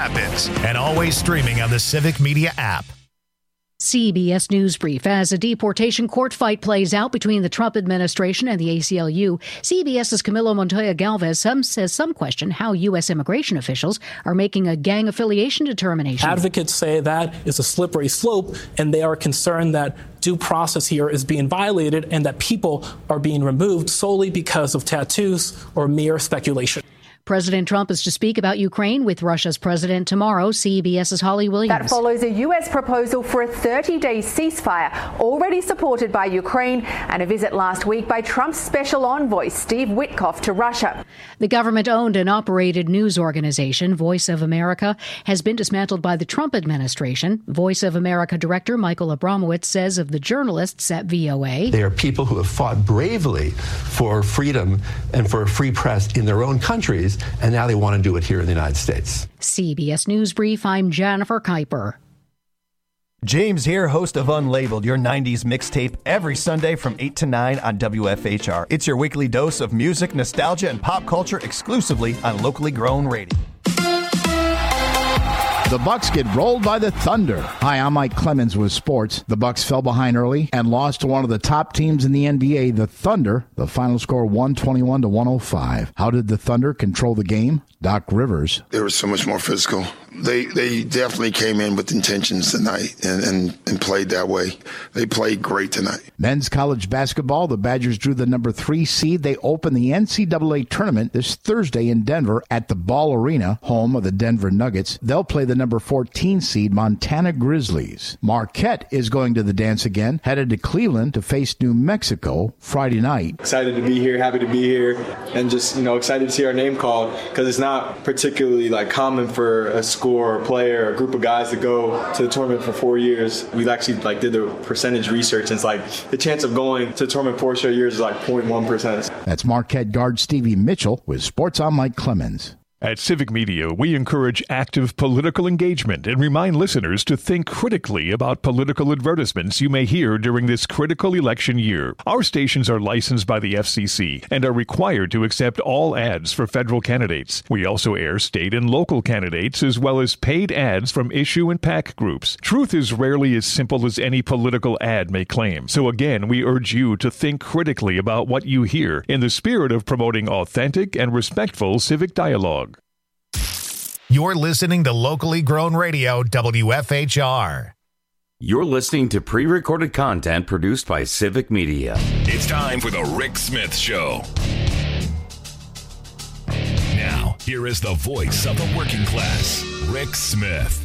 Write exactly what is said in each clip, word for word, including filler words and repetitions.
happens, and always streaming on the Civic Media app. C B S News Brief. As a deportation court fight plays out between the Trump administration and the A C L U, CBS's Camilo Montoya Galvez some says some question how U S immigration officials are making a gang affiliation determination. Advocates say that is a slippery slope, and they are concerned that due process here is being violated and that people are being removed solely because of tattoos or mere speculation. President Trump is to speak about Ukraine with Russia's president tomorrow. CBS's Holly Williams. That follows a U S proposal for a thirty-day ceasefire, already supported by Ukraine, and a visit last week by Trump's special envoy, Steve Witkoff, to Russia. The government-owned and operated news organization, Voice of America, has been dismantled by the Trump administration. Voice of America director Michael Abramowitz says of the journalists at V O A, they are people who have fought bravely for freedom and for a free press in their own countries, and now they want to do it here in the United States. C B S News Brief, I'm Jennifer Kuiper. James here, host of Unlabeled, your nineties mixtape, every Sunday from eight to nine on W F H R. It's your weekly dose of music, nostalgia, and pop culture exclusively on locally grown radio. The Bucks get rolled by the Thunder. Hi, I'm Mike Clemens with sports. The Bucks fell behind early and lost to one of the top teams in the N B A, the Thunder. The final score one twenty-one to one oh five. How did the Thunder control the game? Doc Rivers. They were so much more physical. They they definitely came in with intentions tonight and, and, and played that way. They played great tonight. Men's college basketball, the Badgers drew the number three seed. They open the N C double A tournament this Thursday in Denver at the Ball Arena, home of the Denver Nuggets. They'll play the number fourteen seed Montana Grizzlies. Marquette is going to the dance again, headed to Cleveland to face New Mexico Friday night. Excited to be here, happy to be here, and just, you know, excited to see our name called, because it's not particularly like common for a school or a player or a group of guys to go to the tournament for four years. We've actually like did the percentage research, and it's like the chance of going to the tournament four straight years is like zero point one percent. That's Marquette guard Stevie Mitchell with Sports on Mike Clemens. At Civic Media, we encourage active political engagement and remind listeners to think critically about political advertisements you may hear during this critical election year. Our stations are licensed by the F C C and are required to accept all ads for federal candidates. We also air state and local candidates as well as paid ads from issue and PAC groups. Truth is rarely as simple as any political ad may claim. So again, we urge you to think critically about what you hear in the spirit of promoting authentic and respectful civic dialogue. You're listening to locally grown radio, W F H R. You're listening to pre-recorded content produced by Civic Media. It's time for the Rick Smith Show. Now, here is the voice of the working class, Rick Smith.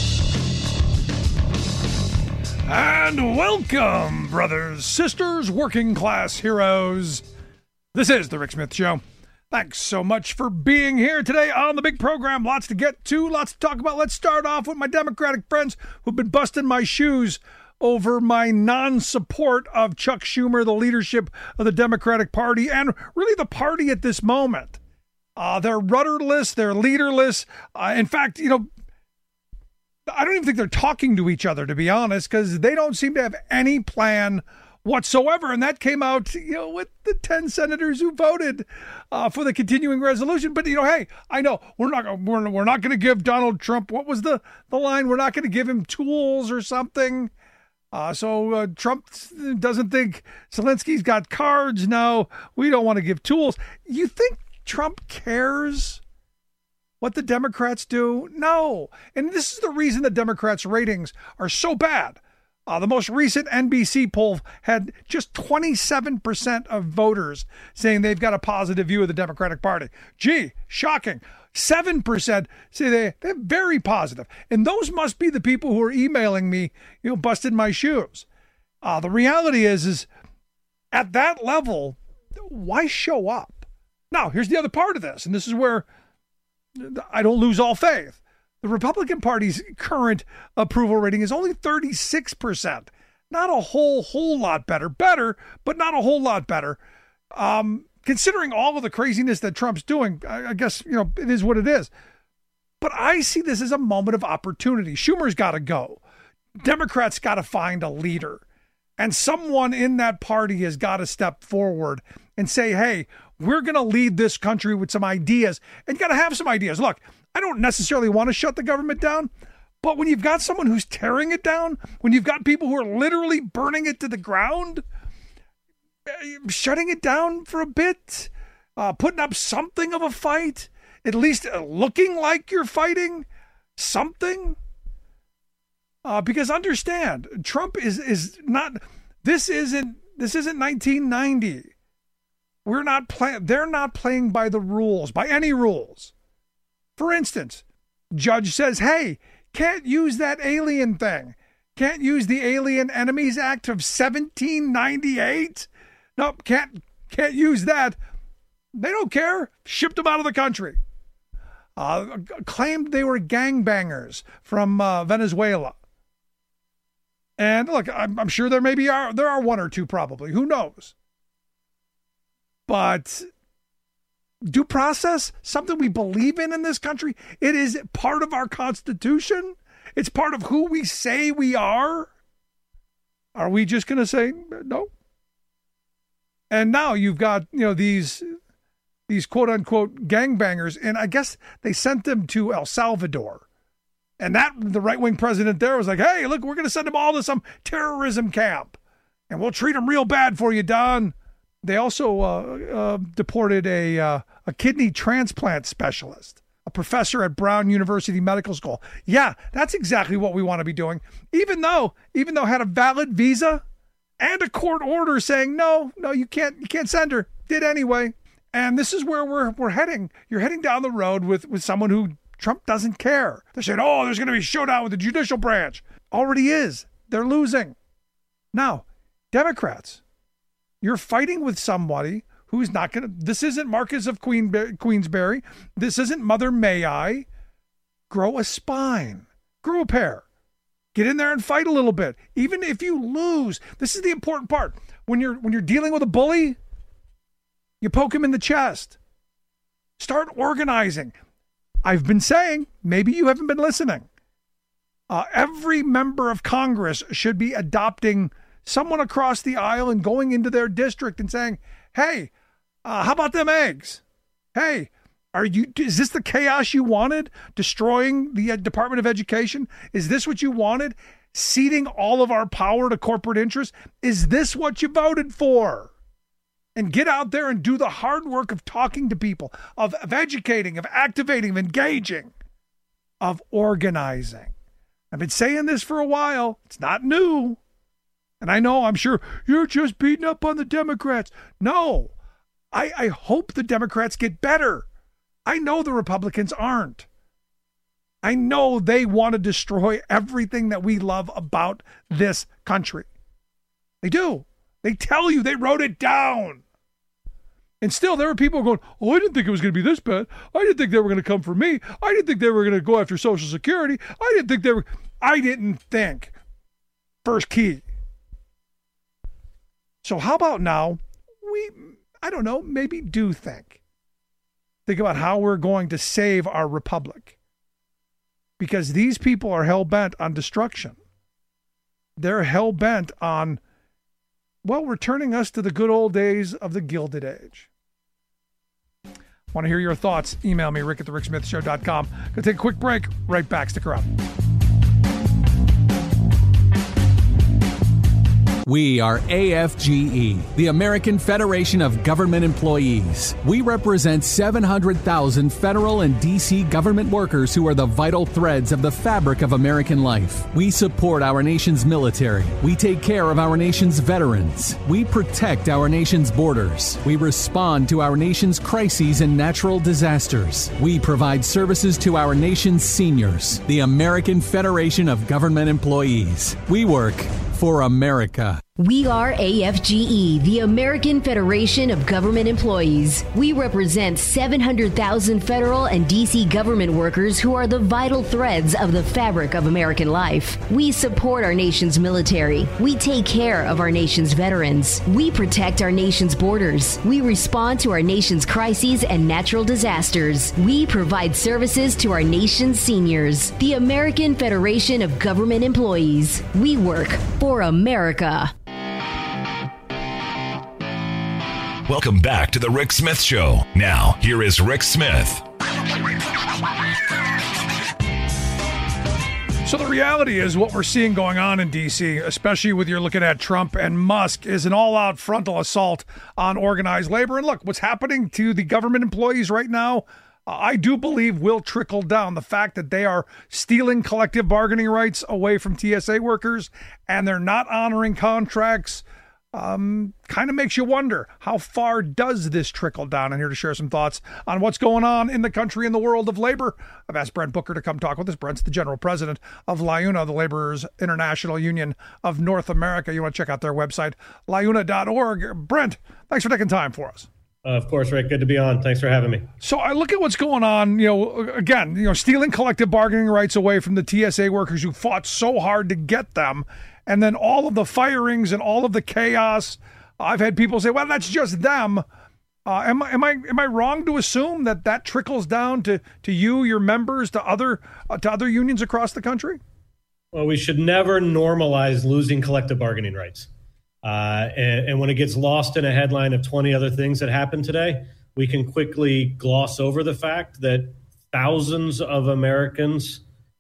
And welcome, brothers, sisters, working class heroes. This is the Rick Smith Show. Thanks so much for being here today on the big program. Lots to get to, lots to talk about. Let's start off with my Democratic friends who've been busting my shoes over my non-support of Chuck Schumer, the leadership of the Democratic Party, and really the party at this moment. Uh, they're rudderless, they're leaderless. Uh, in fact, you know, I don't even think they're talking to each other, to be honest, because they don't seem to have any plan whatsoever. And that came out, you know, with the ten senators who voted uh, for the continuing resolution. But, you know, hey, I know we're not we're, we're not going to give Donald Trump, what was the, the line? We're not going to give him tools or something. Uh, so uh, Trump doesn't think Zelensky's got cards. No, we don't want to give tools. You think Trump cares what the Democrats do? No. And this is the reason the Democrats' ratings are so bad. Uh, the most recent N B C poll had just twenty-seven percent of voters saying they've got a positive view of the Democratic Party. Gee, shocking. seven percent say they, they're very positive. And those must be the people who are emailing me, you know, busted my shoes. Uh, the reality is, is at that level, why show up? Now, here's the other part of this, and this is where I don't lose all faith. The Republican Party's current approval rating is only thirty-six percent. Not a whole, whole lot better. Better, but not a whole lot better. Um, considering all of the craziness that Trump's doing, I, I guess, you know, it is what it is. But I see this as a moment of opportunity. Schumer's got to go. Democrats got to find a leader. And someone in that party has got to step forward and say, hey, we're going to lead this country with some ideas. And you got to have some ideas. Look, I don't necessarily want to shut the government down, but when you've got someone who's tearing it down, when you've got people who are literally burning it to the ground, shutting it down for a bit, uh, putting up something of a fight, at least looking like you're fighting something. Uh, because understand, Trump is is not. This isn't this isn't nineteen ninety. We're not playing. They're not playing by the rules, by any rules. For instance, judge says, "Hey, can't use that alien thing. Can't use the Alien Enemies Act of seventeen ninety-eight. Nope, can't can't use that." They don't care. Shipped them out of the country. Uh, claimed they were gangbangers from uh, Venezuela. And look, I'm, I'm sure there maybe are there are one or two probably. Who knows? But due process, something we believe in in this country. It is part of our Constitution. It's part of who we say we are. Are we just going to say no? And now you've got, you know, these these quote unquote gangbangers, and I guess they sent them to El Salvador. And that the right-wing president there was like, hey, look, we're going to send them all to some terrorism camp. And we'll treat them real bad for you, Don. They also uh, uh, deported a, uh, a kidney transplant specialist, a professor at Brown University Medical School. Yeah, that's exactly what we want to be doing. Even though, even though had a valid visa and a court order saying, no, no, you can't, you can't send her. Did anyway. And this is where we're we're heading. You're heading down the road with, with someone who Trump doesn't care. They're saying, oh, there's going to be a showdown with the judicial branch. Already is. They're losing. Now, Democrats, you're fighting with somebody who's not going to, this isn't Marcus of Queen, Queensberry. This isn't Mother May I. Grow a spine. Grow a pair. Get in there and fight a little bit. Even if you lose, this is the important part. When you're, when you're dealing with a bully, you poke him in the chest. Start organizing. I've been saying, maybe you haven't been listening. Uh, every member of Congress should be adopting someone across the aisle and going into their district and saying, hey, uh, how about them eggs? Hey, are you? Is this the chaos you wanted? Destroying the uh, Department of Education? Is this what you wanted? Ceding all of our power to corporate interests? Is this what you voted for? And get out there and do the hard work of talking to people, of, of educating, of activating, of engaging, of organizing. I've been saying this for a while. It's not new. And I know, I'm sure, you're just beating up on the Democrats. No, I, I hope the Democrats get better. I know the Republicans aren't. I know they want to destroy everything that we love about this country. They do. They tell you, they wrote it down. And still, there are people going, oh, I didn't think it was going to be this bad. I didn't think they were going to come for me. I didn't think they were going to go after Social Security. I didn't think they were. I didn't think. First key. So how about now, we, I don't know, maybe do think. Think about how we're going to save our republic. Because these people are hell-bent on destruction. They're hell-bent on, well, returning us to the good old days of the Gilded Age. Want to hear your thoughts? Email me, rick at the rick smith show dot com. Gonna take a quick break. Right back. Stick around. We are A F G E, the American Federation of Government Employees. We represent seven hundred thousand federal and D C government workers who are the vital threads of the fabric of American life. We support our nation's military. We take care of our nation's veterans. We protect our nation's borders. We respond to our nation's crises and natural disasters. We provide services to our nation's seniors. The American Federation of Government Employees. We work for America. We are A F G E, the American Federation of Government Employees. We represent seven hundred thousand federal and D C government workers who are the vital threads of the fabric of American life. We support our nation's military. We take care of our nation's veterans. We protect our nation's borders. We respond to our nation's crises and natural disasters. We provide services to our nation's seniors. The American Federation of Government Employees. We work for America. Welcome back to the Rick Smith Show. Now, here is Rick Smith. So the reality is what we're seeing going on in D C, especially with you're looking at Trump and Musk, is an all-out frontal assault on organized labor. And look, what's happening to the government employees right now, uh, I do believe will trickle down. The fact that they are stealing collective bargaining rights away from T S A workers and they're not honoring contracts Um, kind of makes you wonder, how far does this trickle down? And here to share some thoughts on what's going on in the country and the world of labor, I've asked Brent Booker to come talk with us. Brent's the general president of LIUNA, the Laborers International Union of North America. You want to check out their website, liuna dot org. Brent, thanks for taking time for us. Uh, of course, Rick. Good to be on. Thanks for having me. So I look at what's going on, you know, again, you know, stealing collective bargaining rights away from the T S A workers who fought so hard to get them. And then all of the firings and all of the chaos. I've had people say, well, that's just them. Uh, am, am I am I wrong to assume that that trickles down to, to you, your members, to other uh, to other unions across the country? Well, we should never normalize losing collective bargaining rights. Uh, and, and when it gets lost in a headline of twenty other things that happened today, we can quickly gloss over the fact that thousands of Americans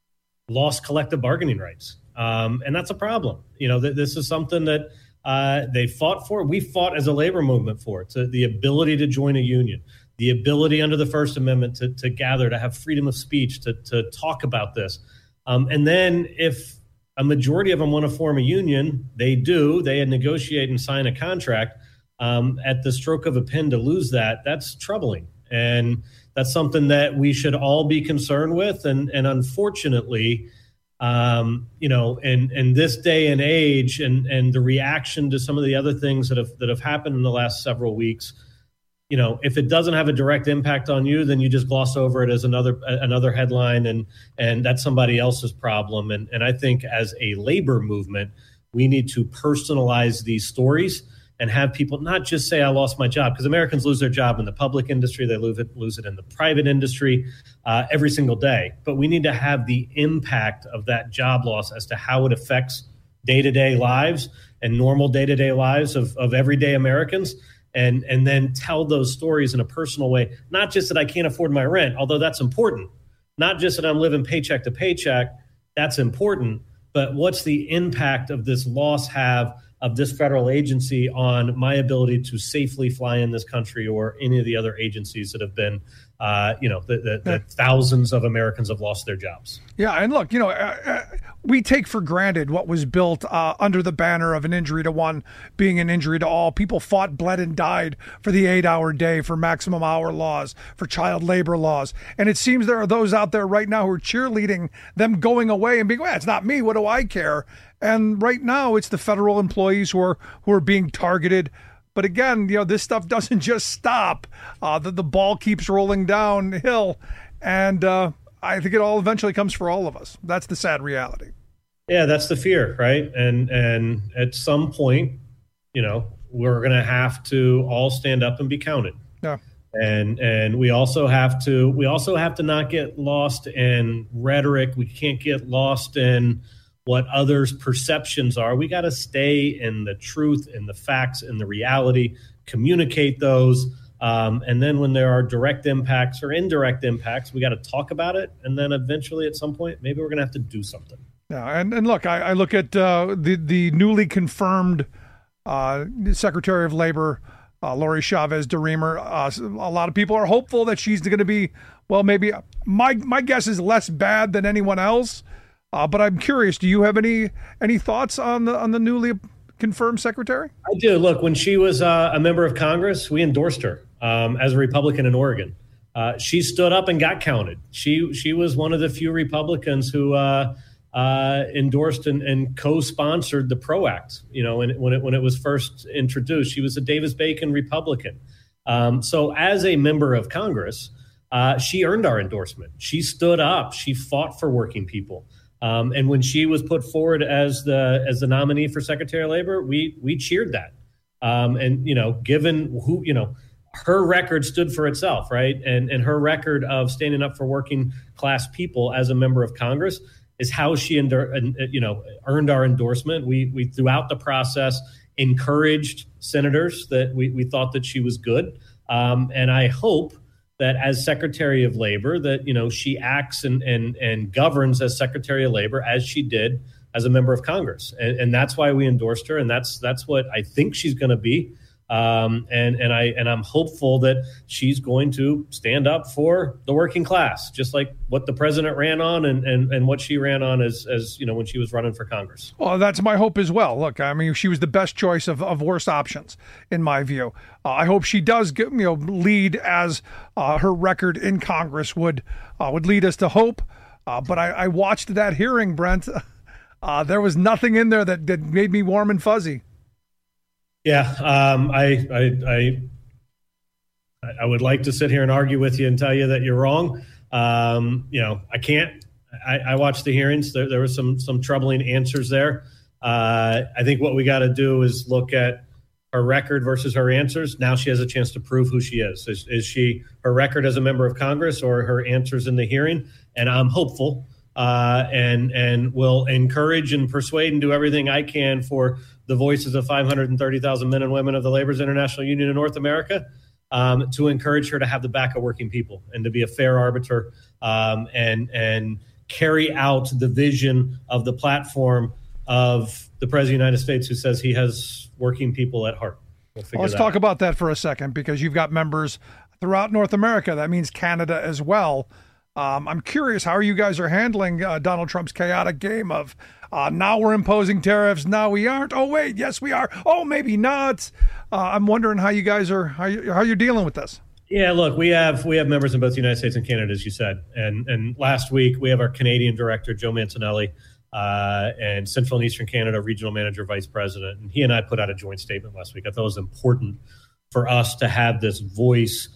lost collective bargaining rights. Um, and that's a problem. You know, th- this is something that uh, they fought for. We fought as a labor movement for it. So the ability to join a union, the ability under the First Amendment to, to gather, to have freedom of speech, to, to talk about this. Um, and then if a majority of them want to form a union, they do. They negotiate and sign a contract. Um, at the stroke of a pen to lose that, that's troubling. And that's something that we should all be concerned with. And, and unfortunately, Um, you know, in, in this day and age, and, and the reaction to some of the other things that have that have happened in the last several weeks, you know, if it doesn't have a direct impact on you, then you just gloss over it as another another headline, and and that's somebody else's problem. And and I think as a labor movement, we need to personalize these stories and have people not just say, I lost my job, because Americans lose their job in the public industry. They lose it, lose it in the private industry uh, every single day. But we need to have the impact of that job loss as to how it affects day-to-day lives and normal day-to-day lives of, of everyday Americans, and, and then tell those stories in a personal way. Not just that I can't afford my rent, although that's important. Not just that I'm living paycheck to paycheck, that's important. But what's the impact of this loss have of this federal agency on my ability to safely fly in this country, or any of the other agencies that have been, uh, you know, the, the, the thousands of Americans have lost their jobs. Yeah. And look, you know, uh, uh, we take for granted what was built uh, under the banner of an injury to one being an injury to all. People fought, bled, and died for the eight-hour day, for maximum hour laws, for child labor laws. And it seems there are those out there right now who are cheerleading them going away and being, well, it's not me. What do I care? And right now, it's the federal employees who are who are being targeted. But again, you know, this stuff doesn't just stop. Uh, the, the ball keeps rolling downhill. And uh, I think it all eventually comes for all of us. That's the sad reality. Yeah, that's the fear, right? And and at some point, you know, we're going to have to all stand up and be counted. Yeah. And and we also have to we also have to not get lost in rhetoric. We can't get lost in what others' perceptions are. We got to stay in the truth, in the facts, in the reality, communicate those. Um, and then when there are direct impacts or indirect impacts, we got to talk about it. And then eventually at some point, maybe we're going to have to do something. Yeah. And, and look, I, I look at uh, the, the newly confirmed uh, Secretary of Labor, uh, Lori Chavez DeRemer. Uh, a lot of people are hopeful that she's going to be, well, maybe my, my guess is less bad than anyone else. Uh, but I'm curious, do you have any any thoughts on the on the newly confirmed secretary? I do. Look, when she was uh, a member of Congress, we endorsed her um, as a Republican in Oregon. Uh, she stood up and got counted. She she was one of the few Republicans who uh, uh, endorsed and, and co-sponsored the PRO Act. You know, when it, when it when it was first introduced, she was a Davis-Bacon Republican. Um, so, as a member of Congress, uh, she earned our endorsement. She stood up. She fought for working people. Um, and when she was put forward as the as the nominee for Secretary of Labor, we we cheered that. Um, and, you know, given who, you know, her record stood for itself, right? And and her record of standing up for working class people as a member of Congress is how she, endor- you know, earned our endorsement. We we throughout the process encouraged senators that we, we thought that she was good. Um, and I hope that as Secretary of Labor, that, you know, she acts and and and governs as Secretary of Labor as she did as a member of Congress. And, and that's why we endorsed her. And that's that's what I think she's going to be. Um, and and I and I'm hopeful that she's going to stand up for the working class, just like what the president ran on and and, and what she ran on as as you know when she was running for Congress. Well, that's my hope as well. Look, I mean, she was the best choice of, of worst options in my view. Uh, I hope she does get, you know lead as uh, her record in Congress would uh, would lead us to hope. Uh, but I, I watched that hearing, Brent. Uh, there was nothing in there that, that made me warm and fuzzy. Yeah, um, I, I, I, I would like to sit here and argue with you and tell you that you're wrong. Um, you know, I can't. I, I watched the hearings. There, there were some some troubling answers there. Uh, I think what we got to do is look at her record versus her answers. Now she has a chance to prove who she is. Is, is she her record as a member of Congress or her answers in the hearing? And I'm hopeful uh, and and will encourage and persuade and do everything I can for the voices of five hundred thirty thousand men and women of the Labor's International Union in North America, um, to encourage her to have the back of working people and to be a fair arbiter um, and and carry out the vision of the platform of the President of the United States, who says he has working people at heart. We'll well, let's talk out. about that for a second, because you've got members throughout North America. That means Canada as well. Um, I'm curious how you guys are handling uh, Donald Trump's chaotic game of uh, now we're imposing tariffs, now we aren't. Oh wait, yes we are. Oh maybe not. Uh, I'm wondering how you guys are how you, how you're dealing with this. Yeah, look, we have we have members in both the United States and Canada, as you said, and and last week we have our Canadian director Joe Mancinelli uh, and Central and Eastern Canada regional manager vice president, and he and I put out a joint statement last week. I thought it was important for us to have this voice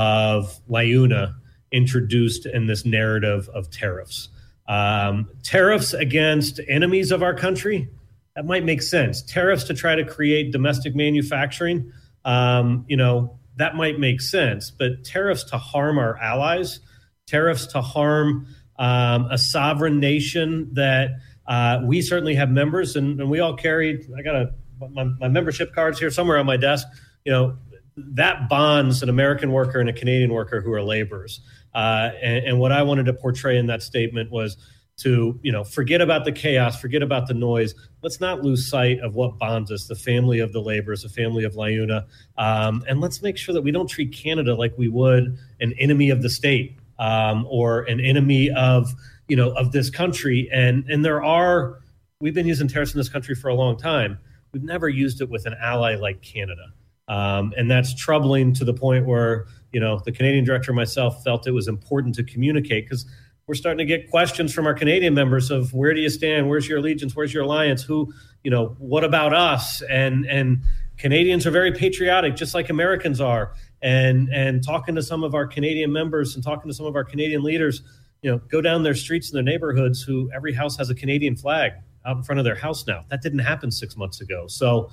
of LIUNA introduced in this narrative of tariffs. Um, tariffs against enemies of our country, that might make sense. Tariffs to try to create domestic manufacturing, um, you know, that might make sense. But tariffs to harm our allies, tariffs to harm um, a sovereign nation that uh, we certainly have members, and, and we all carry, I got a, my, my membership cards here somewhere on my desk, you know, that bonds an American worker and a Canadian worker who are laborers. Uh, and, and what I wanted to portray in that statement was to, you know, forget about the chaos, forget about the noise. Let's not lose sight of what bonds us, the family of the laborers, the family of LIUNA. Um, and let's make sure that we don't treat Canada like we would an enemy of the state um, or an enemy of, you know, of this country. And, and there are, we've been using tariffs in this country for a long time. We've never used it with an ally like Canada. Um, and that's troubling to the point where, you know, the Canadian director and myself felt it was important to communicate, because we're starting to get questions from our Canadian members of where do you stand? Where's your allegiance? Where's your alliance? Who, you know, what about us? And and Canadians are very patriotic, just like Americans are. And and talking to some of our Canadian members and talking to some of our Canadian leaders, you know, go down their streets in their neighborhoods who every house has a Canadian flag out in front of their house now. That didn't happen six months ago. So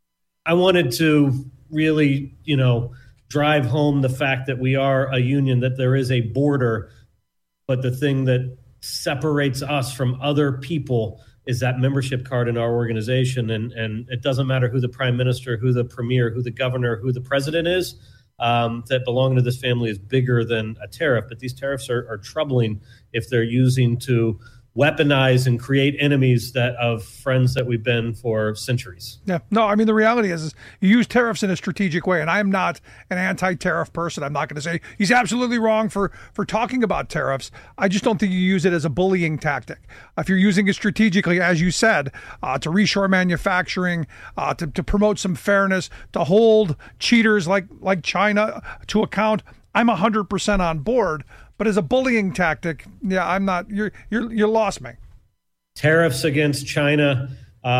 I wanted to really, you know, drive home the fact that we are a union, that there is a border, but the thing that separates us from other people is that membership card in our organization. And, and it doesn't matter who the prime minister, who the premier, who the governor, who the president is, um, that belonging to this family is bigger than a tariff. But these tariffs are, are troubling if they're using to weaponize and create enemies that of friends that we've been for centuries. Yeah, no, I mean, the reality is, is you use tariffs in a strategic way, and I'm not an anti-tariff person. I'm not going to say he's absolutely wrong for, for talking about tariffs. I just don't think you use it as a bullying tactic. If you're using it strategically, as you said, uh, to reshore manufacturing, uh, to, to promote some fairness, to hold cheaters like, like China to account, I'm one hundred percent on board. But as a bullying tactic, yeah, I'm not. You're you're you lost me. Tariffs against China,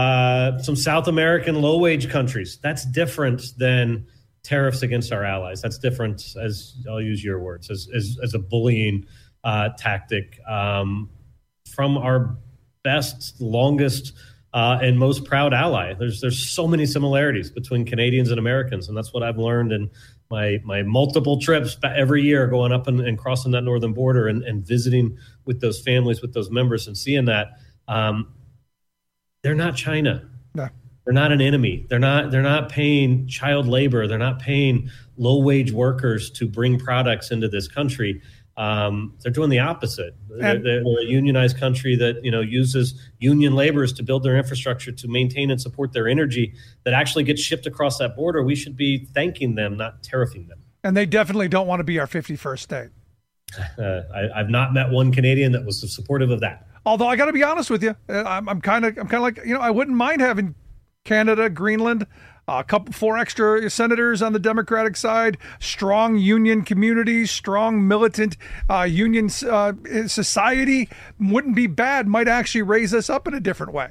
uh, some South American low-wage countries. That's different than tariffs against our allies. That's different, as I'll use your words, as as, as a bullying uh, tactic um, from our best, longest, uh, and most proud ally. There's there's so many similarities between Canadians and Americans, and that's what I've learned in my my multiple trips every year going up and, and crossing that northern border and, and visiting with those families, with those members, and seeing that um, they're not China. No. They're not an enemy. They're not. They're not paying child labor. They're not paying low wage workers to bring products into this country. Um, they're doing the opposite. They're, they're a unionized country that, you know, uses union laborers to build their infrastructure to maintain and support their energy that actually gets shipped across that border. We should be thanking them, not tariffing them. And they definitely don't want to be our fifty-first state. Uh, I, I've not met one Canadian that was supportive of that. Although I got to be honest with you, I'm, I'm kind of, I'm kind of like, you know, I wouldn't mind having Canada, Greenland, a couple, four extra senators on the Democratic side, strong union communities, strong militant uh, union uh, society wouldn't be bad. Might actually raise us up in a different way.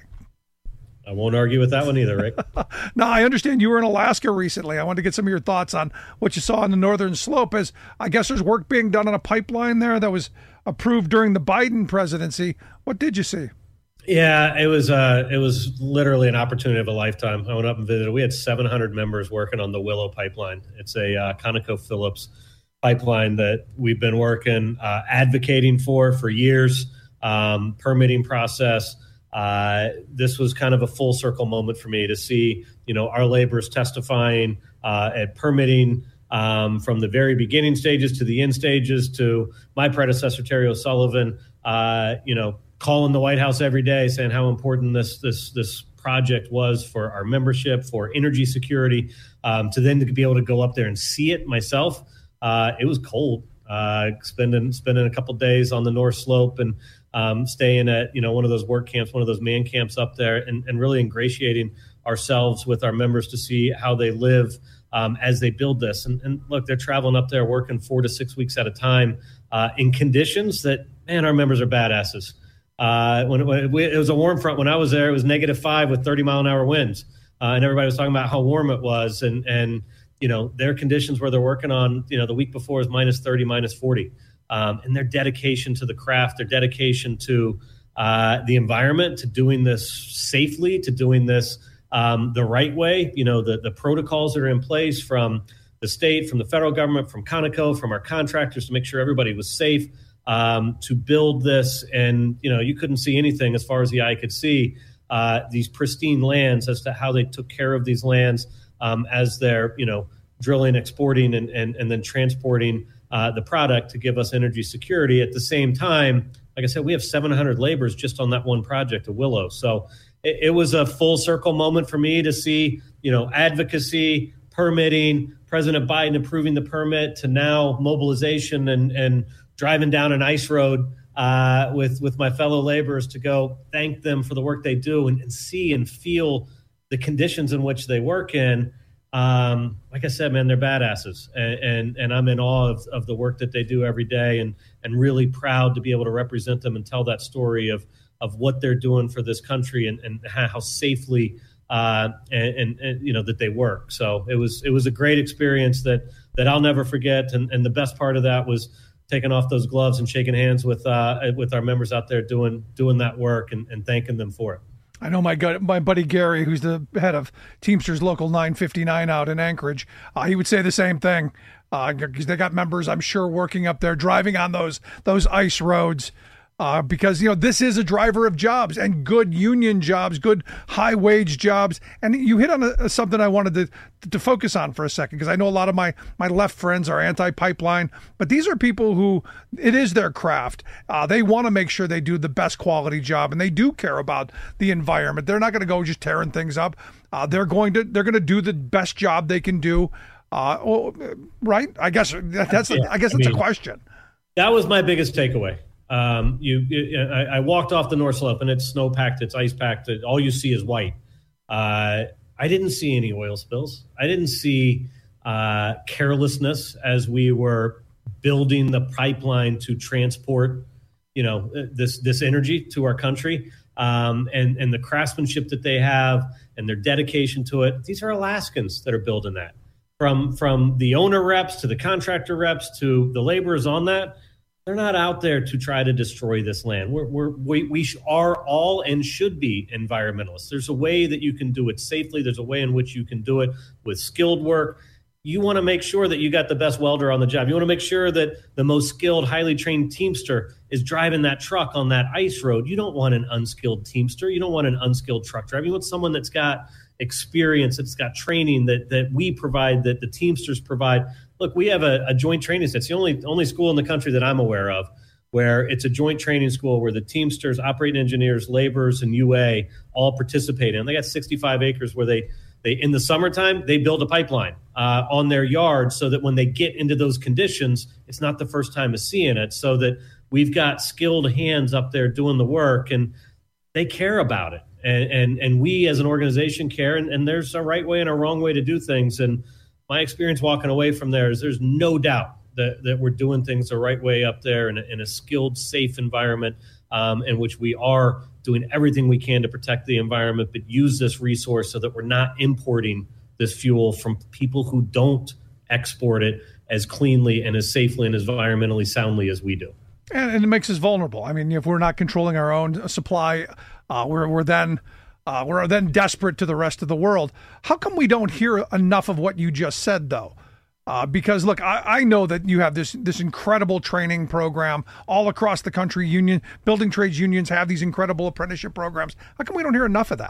I won't argue with that one either, Rick. Now, I understand you were in Alaska recently. I wanted to get some of your thoughts on what you saw on the northern slope, as I guess there's work being done on a pipeline there that was approved during the Biden presidency. What did you see? Yeah, it was uh, it was literally an opportunity of a lifetime. I went up and visited. We had seven hundred members working on the Willow pipeline. It's a uh, ConocoPhillips pipeline that we've been working, uh, advocating for for years, um, permitting process. Uh, this was kind of a full circle moment for me to see, you know, our laborers testifying uh, at permitting um, from the very beginning stages to the end stages to my predecessor, Terry O'Sullivan, uh, you know, calling the White House every day saying how important this this this project was for our membership, for energy security, um, to then to be able to go up there and see it myself. Uh, it was cold, uh, spending spending a couple of days on the North Slope and um, staying at, you know, one of those work camps, one of those man camps up there, and, and really ingratiating ourselves with our members to see how they live um, as they build this. And, and look, they're traveling up there working four to six weeks at a time uh, in conditions that, man, our members are badasses. Uh, when, it, when it, it was a warm front, when I was there, it was negative five with thirty mile an hour winds. Uh, and everybody was talking about how warm it was. And, and, you know, their conditions where they're working on, you know, the week before is minus thirty, minus forty. Um, and their dedication to the craft, their dedication to uh, the environment, to doing this safely, to doing this um, the right way. You know, the, the protocols that are in place from the state, from the federal government, from Conoco, from our contractors to make sure everybody was safe. Um, to build this, and you know, you couldn't see anything as far as the eye could see. Uh, these pristine lands, as to how they took care of these lands um, as they're, you know, drilling, exporting, and and, and then transporting uh, the product to give us energy security. At the same time, like I said, we have seven hundred laborers just on that one project of Willow. So it, it was a full circle moment for me to see, you know, advocacy, permitting, President Biden approving the permit, to now mobilization and and driving down an ice road uh, with with my fellow laborers to go thank them for the work they do and, and see and feel the conditions in which they work in. Um, like I said, man, they're badasses, and and, and I'm in awe of, of the work that they do every day, and and really proud to be able to represent them and tell that story of of what they're doing for this country and, and how safely uh, and, and, and you know that they work. So it was it was a great experience that that I'll never forget, and, and the best part of that was taking off those gloves and shaking hands with uh, with our members out there doing doing that work and, and thanking them for it. I know my gut, my buddy Gary, who's the head of Teamsters Local nine fifty-nine out in Anchorage, uh, he would say the same thing, because uh, they got members, I'm sure, working up there, driving on those those ice roads. Uh, because, you know, this is a driver of jobs, and good union jobs, good high wage jobs. And you hit on a, a, something I wanted to, to focus on for a second, because I know a lot of my, my left friends are anti-pipeline, but these are people who, it is their craft. Uh, they want to make sure they do the best quality job, and they do care about the environment. They're not going to go just tearing things up. Uh, they're going to, they're going to do the best job they can do. Uh, well, right? I guess that, that's, yeah, I guess I that's mean, a question. That was my biggest takeaway. Um, you, you I, I walked off the North Slope, and it's snow packed, it's ice packed. All you see is white. Uh, I didn't see any oil spills. I didn't see uh, carelessness as we were building the pipeline to transport, you know, this this energy to our country, um, and and the craftsmanship that they have and their dedication to it. These are Alaskans that are building that. From from the owner reps to the contractor reps to the laborers on that. They're not out there to try to destroy this land. We're, we're, we we are all and should be environmentalists. There's a way that you can do it safely. There's a way in which you can do it with skilled work. You want to make sure that you got the best welder on the job. You want to make sure that the most skilled, highly trained Teamster is driving that truck on that ice road. You don't want an unskilled Teamster. You don't want an unskilled truck driver. You want someone that's got experience, that's got training that that we provide, that the Teamsters provide. Look, we have a, a joint training set. It's the only only school in the country that I'm aware of where it's a joint training school where the Teamsters, operating engineers, laborers, and U A all participate in. They got sixty-five acres where they They, in the summertime, they build a pipeline uh, on their yard so that when they get into those conditions, it's not the first time of seeing it, so that we've got skilled hands up there doing the work, and they care about it. And and, and we as an organization care, and, and there's a right way and a wrong way to do things. And my experience walking away from there is there's no doubt that, that we're doing things the right way up there in a, in a skilled, safe environment um, in which we are doing everything we can to protect the environment, but use this resource so that we're not importing this fuel from people who don't export it as cleanly and as safely and as environmentally soundly as we do. And, and it makes us vulnerable. I mean, if we're not controlling our own supply, uh, we're we're then uh, we're then desperate to the rest of the world. How come we don't hear enough of what you just said, though? Uh, because, look, I, I know that you have this this incredible training program all across the country. Union building trades unions have these incredible apprenticeship programs. How come we don't hear enough of that?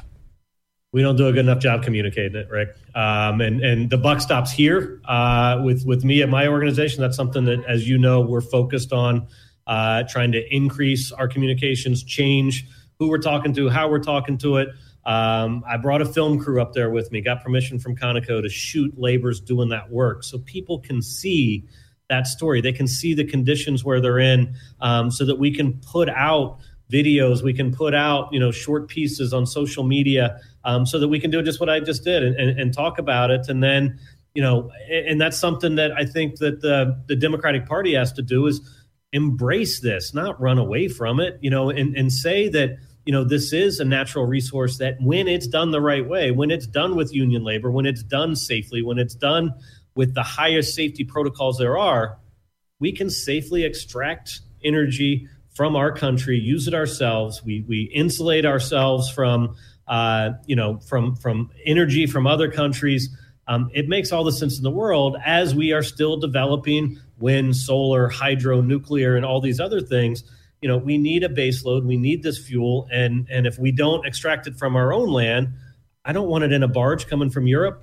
We don't do a good enough job communicating it, Rick. Um, and, and the buck stops here uh, with, with me at my organization. That's something that, as you know, we're focused on uh, trying to increase our communications, change who we're talking to, how we're talking to it. Um, I brought a film crew up there with me, got permission from Conoco to shoot laborers doing that work so people can see that story. They can see the conditions where they're in um, so that we can put out videos, we can put out, you know, short pieces on social media um, so that we can do just what I just did and, and, and talk about it. And then, you know, and that's something that I think that the, the Democratic Party has to do is embrace this, not run away from it, you know, and, and say that, you know, this is a natural resource that when it's done the right way, when it's done with union labor, when it's done safely, when it's done with the highest safety protocols there are, we can safely extract energy from our country, use it ourselves. We we insulate ourselves from, uh, you know, from from energy from other countries. Um, it makes all the sense in the world as we are still developing wind, solar, hydro, nuclear, and all these other things. You know, we need a base load. We need this fuel. And, and if we don't extract it from our own land, I don't want it in a barge coming from Europe.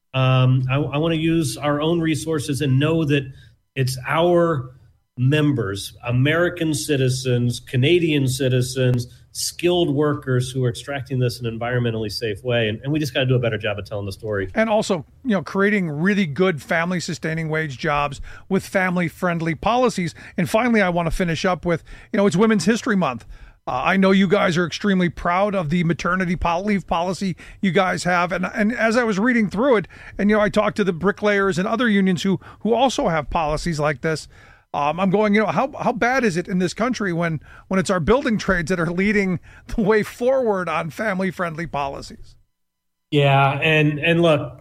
Um, I, I want to use our own resources and know that it's our members, American citizens, Canadian citizens, skilled workers who are extracting this in an environmentally safe way. And, and we just got to do a better job of telling the story. And also, you know, creating really good family sustaining wage jobs with family friendly policies. And finally, I want to finish up with, you know, it's Women's History Month. Uh, I know you guys are extremely proud of the maternity leave policy you guys have. And and as I was reading through it, and, you know, I talked to the bricklayers and other unions who who also have policies like this. Um, I'm going, you know, how how bad is it in this country when when it's our building trades that are leading the way forward on family-friendly policies? Yeah, and and look,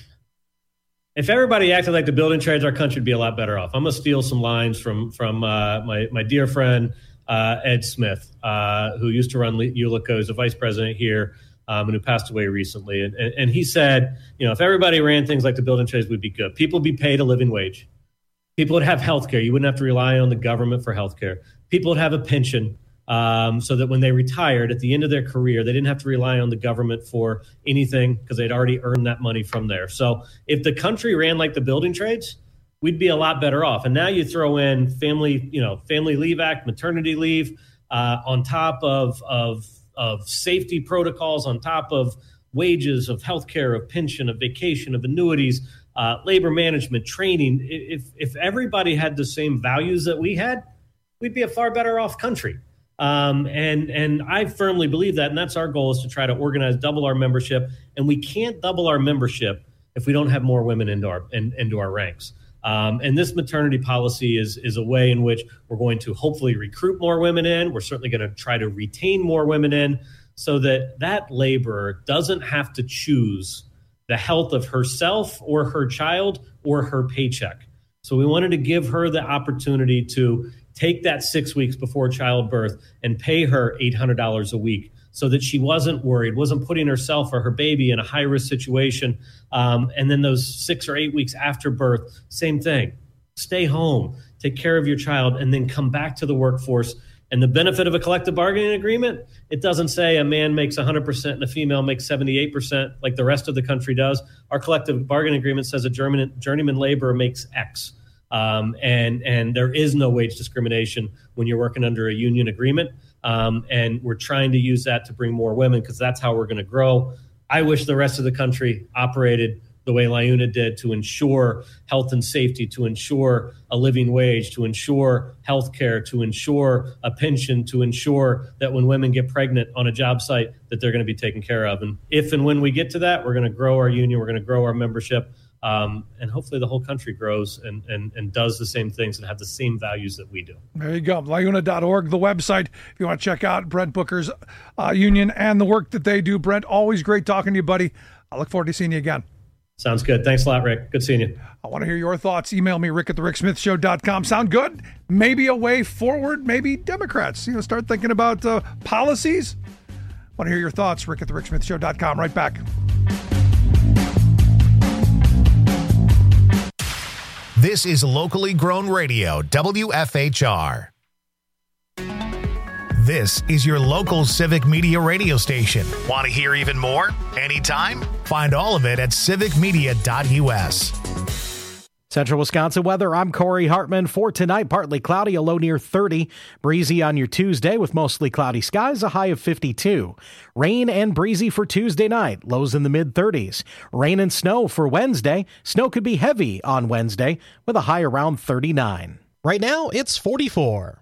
if everybody acted like the building trades, our country would be a lot better off. I'm going to steal some lines from from uh, my, my dear friend uh, Ed Smith, uh, who used to run Ulico, who's a vice president here, um, and who passed away recently. And, and, and he said, you know, if everybody ran things like the building trades, we'd be good. People would be paid a living wage. People would have health care. You wouldn't have to rely on the government for health care. People would have a pension um, so that when they retired at the end of their career, they didn't have to rely on the government for anything because they'd already earned that money from there. So if the country ran like the building trades, we'd be a lot better off. And now you throw in family, you know, Family Leave Act, maternity leave uh, on top of, of, of safety protocols, on top of wages, of health care, of pension, of vacation, of annuities, Uh, labor management, training. If if everybody had the same values that we had, we'd be a far better off country. Um, and and I firmly believe that, and that's our goal, is to try to organize, double our membership. And we can't double our membership if we don't have more women into our in, into our ranks. Um, and this maternity policy is is a way in which we're going to hopefully recruit more women in. We're certainly going to try to retain more women in, so that that laborer doesn't have to choose the health of herself or her child or her paycheck. So we wanted to give her the opportunity to take that six weeks before childbirth and pay her eight hundred dollars a week so that she wasn't worried, wasn't putting herself or her baby in a high-risk situation. Um, and then those six or eight weeks after birth, same thing. Stay home, take care of your child, and then come back to the workforce. And the benefit of a collective bargaining agreement, it doesn't say a man makes one hundred percent and a female makes seventy-eight percent like the rest of the country does. Our collective bargaining agreement says a journeyman, journeyman laborer makes X. Um, and, and there is no wage discrimination when you're working under a union agreement. Um, and we're trying to use that to bring more women because that's how we're going to grow. I wish the rest of the country operated the way LiUNA did to ensure health and safety, to ensure a living wage, to ensure health care, to ensure a pension, to ensure that when women get pregnant on a job site, that they're going to be taken care of. And if and when we get to that, we're going to grow our union, we're going to grow our membership, um, and hopefully the whole country grows and, and, and does the same things and have the same values that we do. There you go. LiUNA dot org, the website, if you want to check out Brent Booker's uh, union and the work that they do. Brent, always great talking to you, buddy. I look forward to seeing you again. Sounds good. Thanks a lot, Rick. Good seeing you. I want to hear your thoughts. Email me, rick at the rick smith show dot com. Sound good? Maybe a way forward, maybe Democrats, you know, start thinking about uh, policies. I want to hear your thoughts, rick at the rick smith show dot com. Right back. This is locally grown radio, W F H R. This is your local civic media radio station. Want to hear even more? Anytime? Find all of it at civic media dot U S. Central Wisconsin weather, I'm Corey Hartman. For tonight, partly cloudy, a low near thirty. Breezy on your Tuesday with mostly cloudy skies, a high of fifty-two. Rain and breezy for Tuesday night, lows in the mid-thirties. Rain and snow for Wednesday. Snow could be heavy on Wednesday with a high around thirty-nine. Right now, it's forty-four.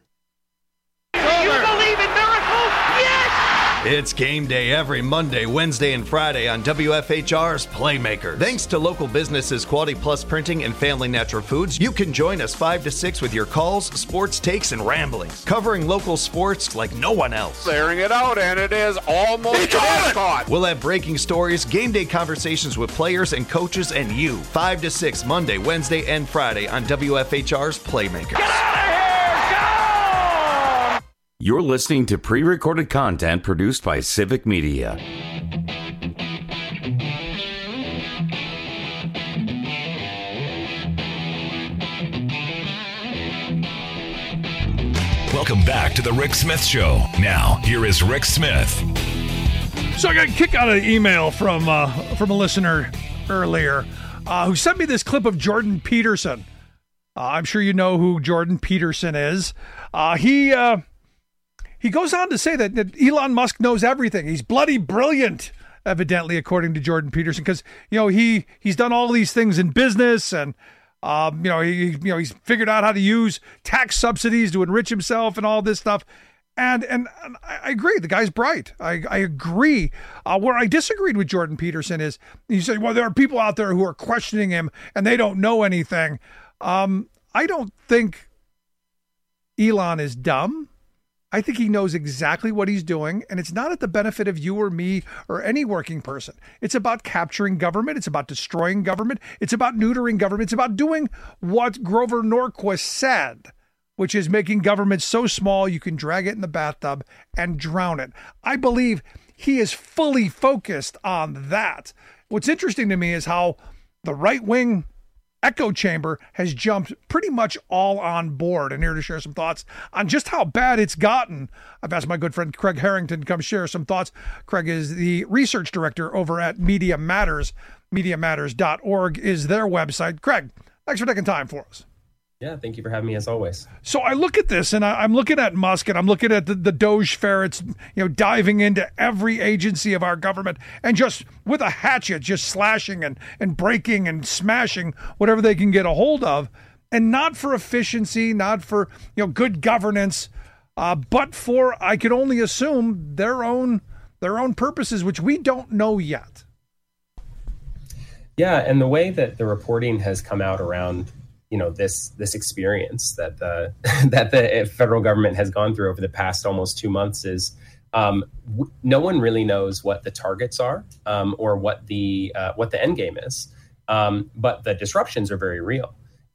It's game day every Monday, Wednesday, and Friday on W F H R's Playmakers. Thanks to local businesses Quality Plus Printing and Family Natural Foods, you can join us five to six with your calls, sports takes, and ramblings, covering local sports like no one else. Clearing it out, and it is almost caught. We'll have breaking stories, game day conversations with players and coaches, and you. five to six Monday, Wednesday, and Friday on W F H R's Playmakers. Get out of here! You're listening to pre-recorded content produced by Civic Media. Welcome back to the Rick Smith Show. Now, here is Rick Smith. So I got a kick out of the email from uh, from a listener earlier uh, who sent me this clip of Jordan Peterson. Uh, I'm sure you know who Jordan Peterson is. Uh, he uh, he goes on to say that, that Elon Musk knows everything. He's bloody brilliant, evidently, according to Jordan Peterson, because you know he he's done all these things in business, and um, you know he you know he's figured out how to use tax subsidies to enrich himself and all this stuff. And and, and I agree, the guy's bright. I, I agree. Uh, where I disagreed with Jordan Peterson is he said, well, there are people out there who are questioning him and they don't know anything. Um, I don't think Elon is dumb. I think he knows exactly what he's doing, and it's not at the benefit of you or me or any working person. It's about capturing government. It's about destroying government. It's about neutering government. It's about doing what Grover Norquist said, which is making government so small you can drag it in the bathtub and drown it. I believe he is fully focused on that. What's interesting to me is how the right-wing echo chamber has jumped pretty much all on board. And here to share some thoughts on just how bad it's gotten, I've asked my good friend Craig Harrington to come share some thoughts. Craig is the research director over at Media Matters. media matters dot org is their website. Craig, thanks for taking time for us. Yeah, thank you for having me as always. So I look at this and I, I'm looking at Musk and I'm looking at the, the Doge ferrets, you know, diving into every agency of our government and just with a hatchet, just slashing and, and breaking and smashing whatever they can get a hold of, and not for efficiency, not for, you know, good governance, uh, but for, I can only assume, their own their own purposes, which we don't know yet. Yeah, and the way that the reporting has come out around you know, this this experience that the that the federal government has gone through over the past almost two months is um, w- no one really knows what the targets are um, or what the uh, what the end game is. Um, but the disruptions are very real.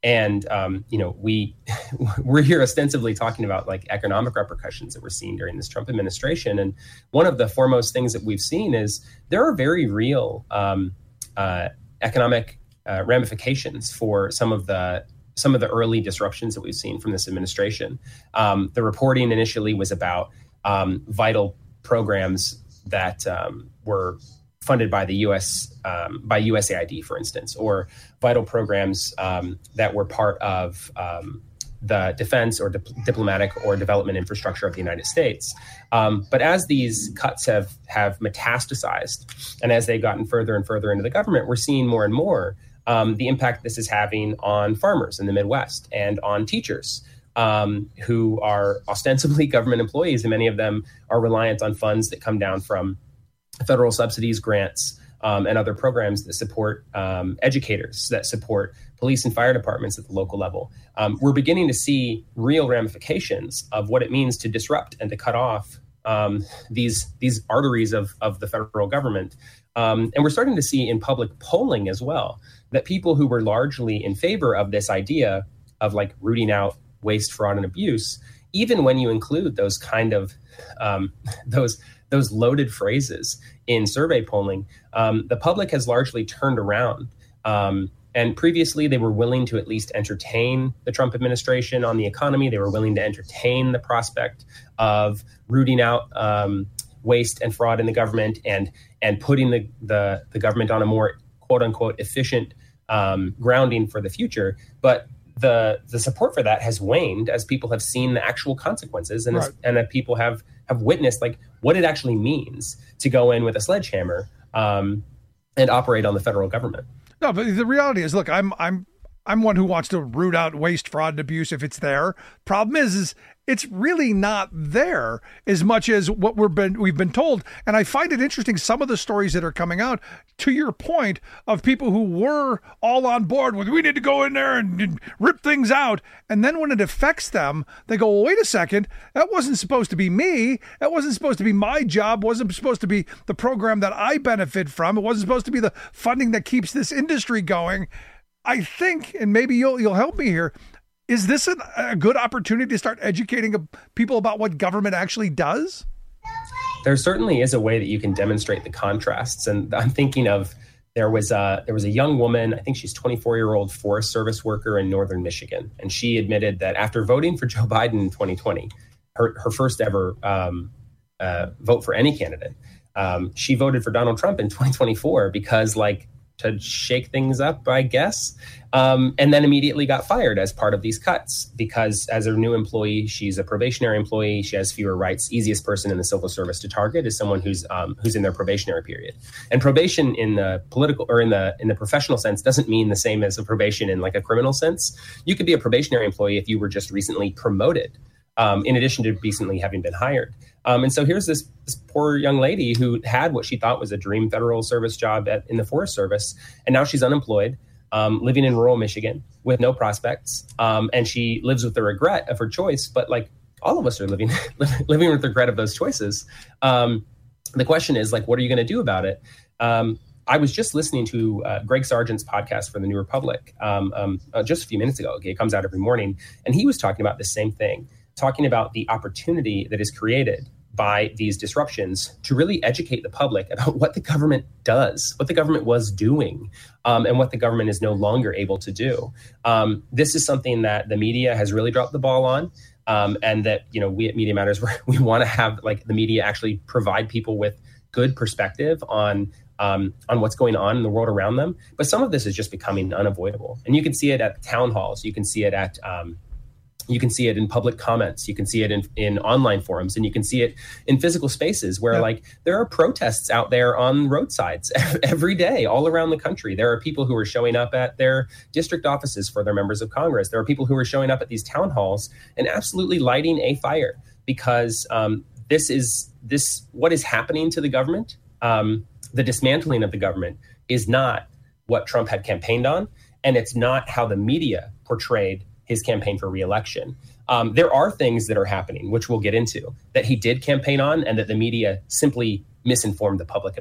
And, um, you know, we, we're here ostensibly talking about like economic repercussions that we're seeing during this Trump administration. And one of the foremost things that we've seen is there are very real um, uh, economic uh, ramifications for some of the some of the early disruptions that we've seen from this administration. Um, the reporting initially was about um, vital programs that um, were funded by the U S um, by U S A I D, for instance, or vital programs um, that were part of um, the defense or dip- diplomatic or development infrastructure of the United States. Um, but as these cuts have have metastasized, and as they've gotten further and further into the government, we're seeing more and more um, the impact this is having on farmers in the Midwest and on teachers um, who are ostensibly government employees, and many of them are reliant on funds that come down from federal subsidies, grants, um, and other programs that support um, educators, that support police and fire departments at the local level. Um, we're beginning to see real ramifications of what it means to disrupt and to cut off um, these these arteries of, of the federal government. Um, and we're starting to see in public polling as well that people who were largely in favor of this idea of like rooting out waste, fraud, and abuse, even when you include those kind of um, those those loaded phrases in survey polling, um, the public has largely turned around. Um, and previously, they were willing to at least entertain the Trump administration on the economy. They were willing to entertain the prospect of rooting out um, waste and fraud in the government and and putting the, the, the government on a more, quote unquote, efficient um, grounding for the future. But the the support for that has waned as people have seen the actual consequences and, right. as, and that people have have witnessed like what it actually means to go in with a sledgehammer um, and operate on the federal government. No, but the reality is, look, I'm I'm I'm one who wants to root out waste, fraud, and abuse if it's there. Problem is, is it's really not there as much as what we're been we've been told. And I find it interesting, some of the stories that are coming out, to your point, of people who were all on board with, we need to go in there and, and rip things out. And then when it affects them, they go, well, wait a second, that wasn't supposed to be me. That wasn't supposed to be my job. Wasn't supposed to be the program that I benefit from. It wasn't supposed to be the funding that keeps this industry going. I think, and maybe you'll you'll help me here, is this an, a good opportunity to start educating people about what government actually does? There certainly is a way that you can demonstrate the contrasts. And I'm thinking of, there was a, there was a young woman, I think she's twenty-four-year-old Forest Service worker in northern Michigan. And she admitted that after voting for Joe Biden in twenty twenty, her, her first ever um, uh, vote for any candidate, um, she voted for Donald Trump in twenty twenty-four because, like, to shake things up, I guess, um, and then immediately got fired as part of these cuts because as a new employee, she's a probationary employee. She has fewer rights. Easiest person in the civil service to target is someone who's um, who's in their probationary period. And probation in the political or in the in the professional sense doesn't mean the same as a probation in like a criminal sense. You could be a probationary employee if you were just recently promoted, um, in addition to recently having been hired. Um, and so here's this, this poor young lady who had what she thought was a dream federal service job at, in the Forest Service. And now she's unemployed, um, living in rural Michigan with no prospects. Um, and she lives with the regret of her choice. But like all of us are living, living with the regret of those choices. Um, the question is, like, what are you going to do about it? Um, I was just listening to uh, Greg Sargent's podcast for the New Republic um, um, uh, just a few minutes ago. Okay, it comes out every morning. And he was talking about the same thing, talking about the opportunity that is created by these disruptions to really educate the public about what the government does, what the government was doing, um, and what the government is no longer able to do. Um, this is something that the media has really dropped the ball on, um, and that, you know, we at Media Matters, we want to have like the media actually provide people with good perspective on um, on what's going on in the world around them. But some of this is just becoming unavoidable, and you can see it at town halls, you can see it at um, You can see it in public comments. You can see it in, in online forums, and you can see it in physical spaces where, yeah. like, there are protests out there on roadsides every day all around the country. There are people who are showing up at their district offices for their members of Congress. There are people who are showing up at these town halls and absolutely lighting a fire because um, this is this what is happening to the government. Um, the dismantling of the government is not what Trump had campaigned on, and it's not how the media portrayed his campaign for re-election. Um, there are things that are happening, which we'll get into, that he did campaign on and that the media simply misinformed the public about.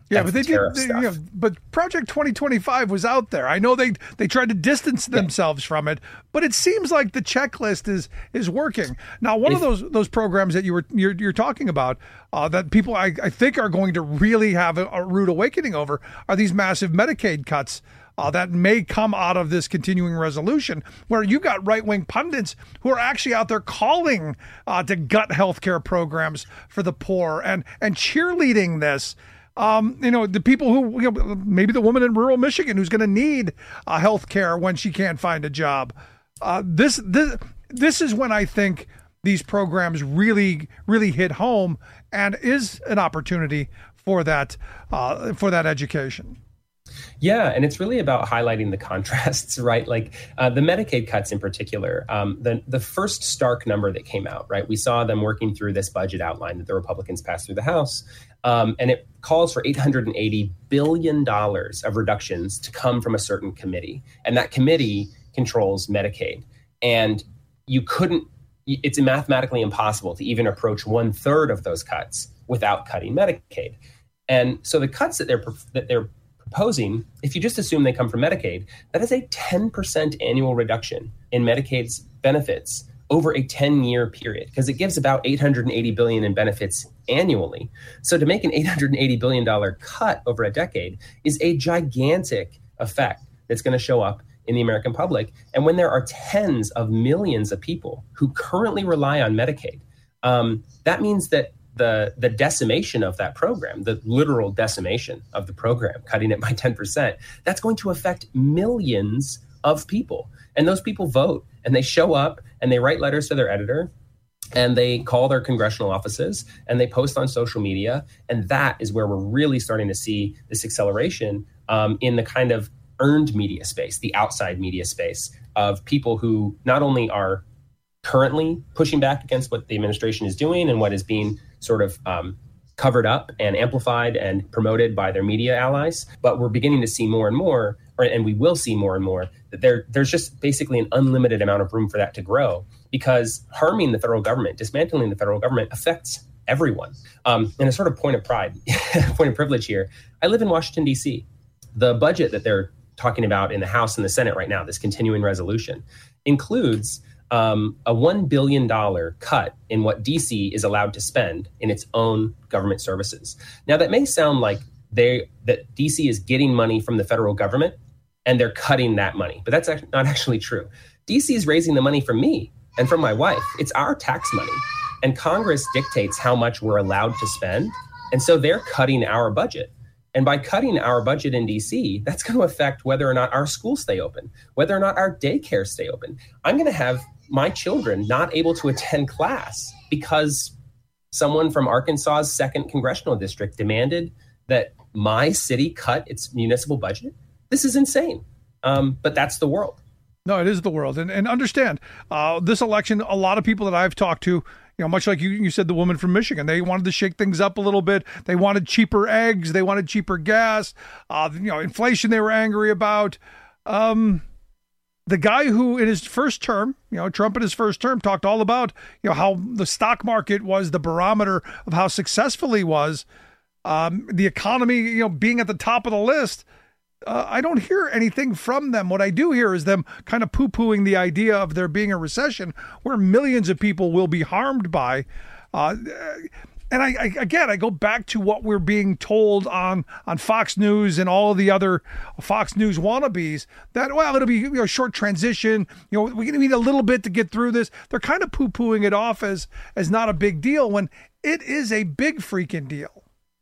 Yeah, That's but they the tariff did. They, stuff. you know, but Project twenty twenty-five was out there. I know they they tried to distance themselves yeah. from it, but it seems like the checklist is is working. Now, one if, of those those programs that you were you're, you're talking about uh, that people I, I think are going to really have a, a rude awakening over are these massive Medicaid cuts. Uh, that may come out of this continuing resolution, where you got right-wing pundits who are actually out there calling uh, to gut healthcare programs for the poor and and cheerleading this. Um, you know, the people who, you know, maybe the woman in rural Michigan who's going to need uh, health care when she can't find a job. Uh, this this this is when I think these programs really really hit home and is an opportunity for that uh, for that education. Yeah, and it's really about highlighting the contrasts, right? Like uh, the Medicaid cuts in particular, um, the, the first stark number that came out, right? We saw them working through this budget outline that the Republicans passed through the House, um, and it calls for eight hundred eighty billion dollars of reductions to come from a certain committee. And that committee controls Medicaid. And you couldn't, it's mathematically impossible to even approach one third of those cuts without cutting Medicaid. And so the cuts that they're that they're proposing, if you just assume they come from Medicaid, that is a ten percent annual reduction in Medicaid's benefits over a ten-year period, because it gives about eight hundred eighty billion dollars in benefits annually. So to make an eight hundred eighty billion dollars cut over a decade is a gigantic effect that's going to show up in the American public. And when there are tens of millions of people who currently rely on Medicaid, um, that means that the the decimation of that program, the literal decimation of the program, cutting it by ten percent, that's going to affect millions of people. And those people vote and they show up and they write letters to their editor and they call their congressional offices and they post on social media. And that is where we're really starting to see this acceleration um, in the kind of earned media space, the outside media space of people who not only are currently pushing back against what the administration is doing and what is being sort of um, covered up and amplified and promoted by their media allies, but we're beginning to see more and more, or, and we will see more and more, that there, there's just basically an unlimited amount of room for that to grow, because harming the federal government, dismantling the federal government affects everyone. Um, and a sort of point of pride, point of privilege here, I live in Washington, D C. The budget that they're talking about in the House and the Senate right now, this continuing resolution, includes Um, a one billion dollars cut in what D C is allowed to spend in its own government services. Now, that may sound like they that D C is getting money from the federal government and they're cutting that money, but that's not actually true. D C is raising the money from me and from my wife. It's our tax money, and Congress dictates how much we're allowed to spend, and so they're cutting our budget. And by cutting our budget in D C, that's going to affect whether or not our schools stay open, whether or not our daycare stay open. I'm going to have my children not able to attend class because someone from Arkansas's second congressional district demanded that my city cut its municipal budget. This is insane. Um, but that's the world. No, it is the world. And, and understand, uh, this election, a lot of people that I've talked to, you know, much like you, you said, the woman from Michigan, they wanted to shake things up a little bit. They wanted cheaper eggs. They wanted cheaper gas. Uh, you know, inflation they were angry about. Um, the guy who in his first term, you know, Trump in his first term talked all about, you know, how the stock market was the barometer of how successful he was. Um, the economy, you know, being at the top of the list. Uh, I don't hear anything from them. What I do hear is them kind of poo-pooing the idea of there being a recession where millions of people will be harmed by. Uh, and I, I again, I go back to what we're being told on, on Fox News and all of the other Fox News wannabes that, well, it'll be, you know, a short transition. You know, we need a little bit to get through this. They're kind of poo-pooing it off as, as not a big deal when it is a big freaking deal.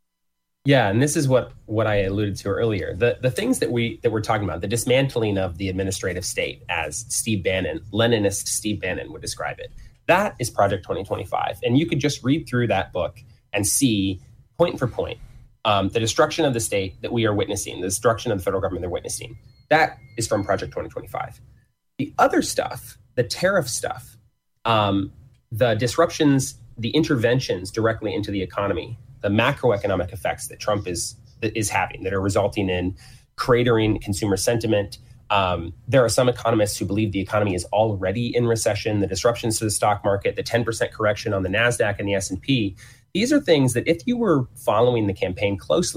Yeah, and this is what, what I alluded to earlier. The the things that we that we're talking about, the dismantling of the administrative state, as Steve Bannon, Leninist Steve Bannon would describe it, that is Project twenty twenty-five. And you could just read through that book and see point for point um, the destruction of the state that we are witnessing, the destruction of the federal government they're witnessing. That is from Project twenty twenty-five. The other stuff, the tariff stuff, um, the disruptions, the interventions directly into the economy, the macroeconomic effects that Trump is is having that are resulting in cratering consumer sentiment. Um, there are some economists who believe the economy is already in recession, the disruptions to the stock market, the ten percent correction on the NASDAQ and the S and P. These are things that if you were following the campaign closely,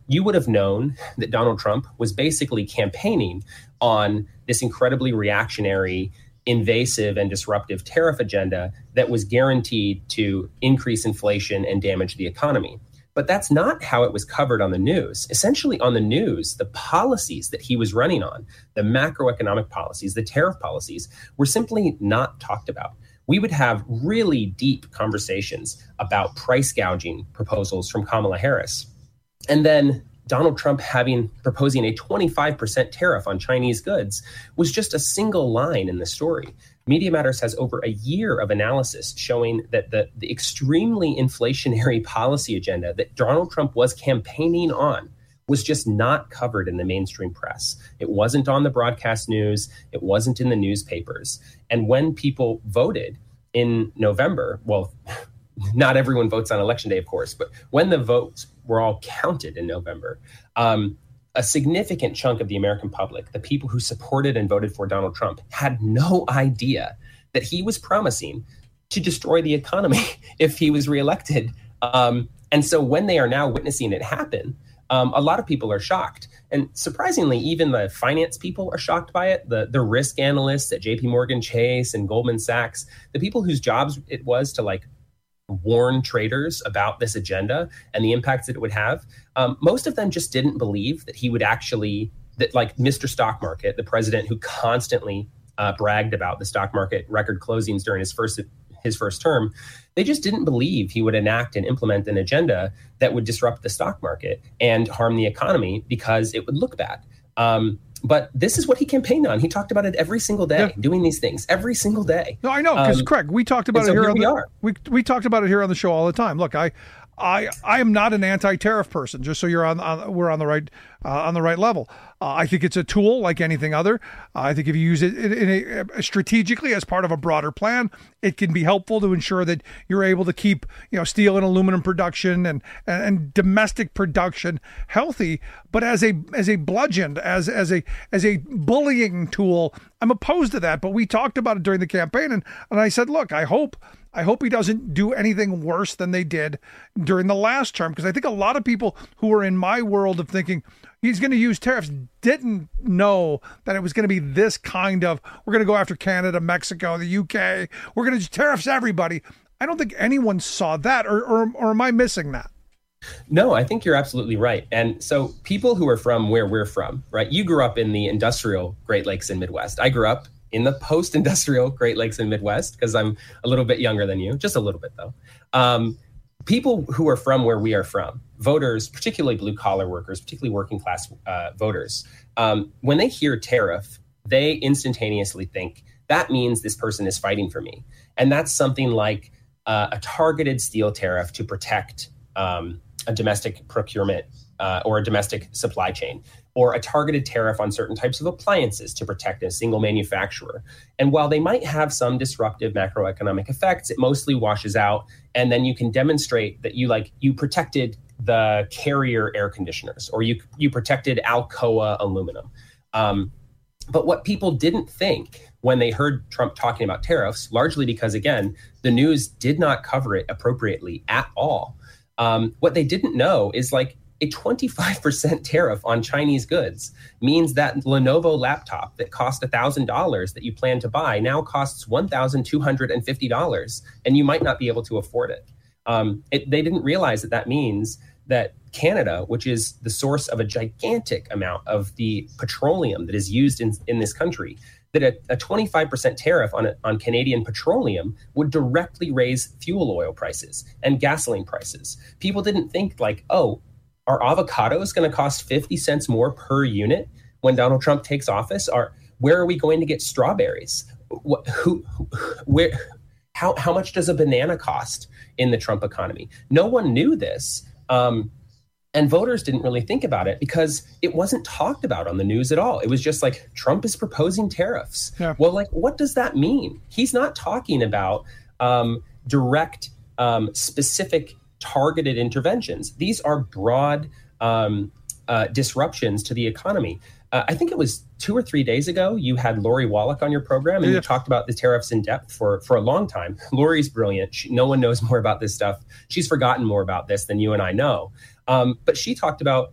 you would have known that Donald Trump was basically campaigning on this incredibly reactionary, invasive, and disruptive tariff agenda that was guaranteed to increase inflation and damage the economy. But that's not how it was covered on the news. Essentially, on the news, the policies that he was running on, the macroeconomic policies, the tariff policies, were simply not talked about. We would have really deep conversations about price gouging proposals from Kamala Harris. And then Donald Trump having proposing a twenty-five percent tariff on Chinese goods was just a single line in the story. Media Matters has over a year of analysis showing that the, the extremely inflationary policy agenda that Donald Trump was campaigning on was just not covered in the mainstream press. It wasn't on the broadcast news. It wasn't in the newspapers. And when people voted in November, well, not everyone votes on election day, of course, but when the votes were all counted in November, um, a significant chunk of the American public, the people who supported and voted for Donald Trump, had no idea that he was promising to destroy the economy if he was reelected. Um, and so when they are now witnessing it happen, um, a lot of people are shocked. And surprisingly, even the finance people are shocked by it. The, the risk analysts at J P Morgan Chase and Goldman Sachs, the people whose jobs it was to like warn traders about this agenda and the impacts that it would have. Um, most of them just didn't believe that he would actually, that like Mister Stock Market, the president who constantly uh, bragged about the stock market record closings during his first his first term, they just didn't believe he would enact and implement an agenda that would disrupt the stock market and harm the economy because it would look bad. Um, But this is what he campaigned on. He talked about it every single day, yeah. doing these things every single day. No, I know, because um, Craig, we talked about it so here. here on we the, are. We we talked about it here on the show all the time. Look, I, I, I am not an anti-tariff person. Just so you're on, on we're on the right uh, on the right level. Uh, I think it's a tool like anything other. Uh, I think if you use it in, in a, strategically as part of a broader plan, it can be helpful to ensure that you're able to keep, you know, steel and aluminum production and, and, and domestic production healthy. But as a as a bludgeon, as as a as a bullying tool, I'm opposed to that. But we talked about it during the campaign, and, and I said, look, I hope. I hope he doesn't do anything worse than they did during the last term, because I think a lot of people who are in my world of thinking he's going to use tariffs didn't know that it was going to be this kind of, we're going to go after Canada, Mexico, the U K, we're going to tariffs everybody. I don't think anyone saw that, or, or, or am I missing that? No, I think you're absolutely right. And so people who are from where we're from, right? You grew up in the industrial Great Lakes and Midwest. I grew up in the post-industrial Great Lakes and Midwest, because I'm a little bit younger than you, just a little bit though. Um, people who are from where we are from, voters, particularly blue-collar workers, particularly working-class uh, voters, um, when they hear tariff, they instantaneously think, that means this person is fighting for me. And that's something like uh, a targeted steel tariff to protect um, a domestic procurement uh, or a domestic supply chain, or a targeted tariff on certain types of appliances to protect a single manufacturer. And while they might have some disruptive macroeconomic effects, it mostly washes out. And then you can demonstrate that you like you protected the Carrier air conditioners, or you you protected Alcoa aluminum. Um, but what people didn't think when they heard Trump talking about tariffs, largely because, again, the news did not cover it appropriately at all. Um, what they didn't know is like, a twenty-five percent tariff on Chinese goods means that Lenovo laptop that cost one thousand dollars that you plan to buy now costs one thousand two hundred fifty dollars, and you might not be able to afford it. Um, it. They didn't realize that that means that Canada, which is the source of a gigantic amount of the petroleum that is used in, in this country, that a, a twenty-five percent tariff on, a, on Canadian petroleum would directly raise fuel oil prices and gasoline prices. People didn't think like, oh, are avocados going to cost fifty cents more per unit when Donald Trump takes office? Or where are we going to get strawberries? What, who, where, how, how much does a banana cost in the Trump economy? No one knew this. Um, and voters didn't really think about it because it wasn't talked about on the news at all. It was just like, Trump is proposing tariffs. Yeah. Well, like, what does that mean? He's not talking about um, direct, um, specific targeted interventions. These are broad um, uh, disruptions to the economy. Uh, I think it was two or three days ago, you had Lori Wallach on your program, and yeah. you talked about the tariffs in depth for, for a long time. Lori's brilliant. She, no one knows more about this stuff. She's forgotten more about this than you and I know. Um, but she talked about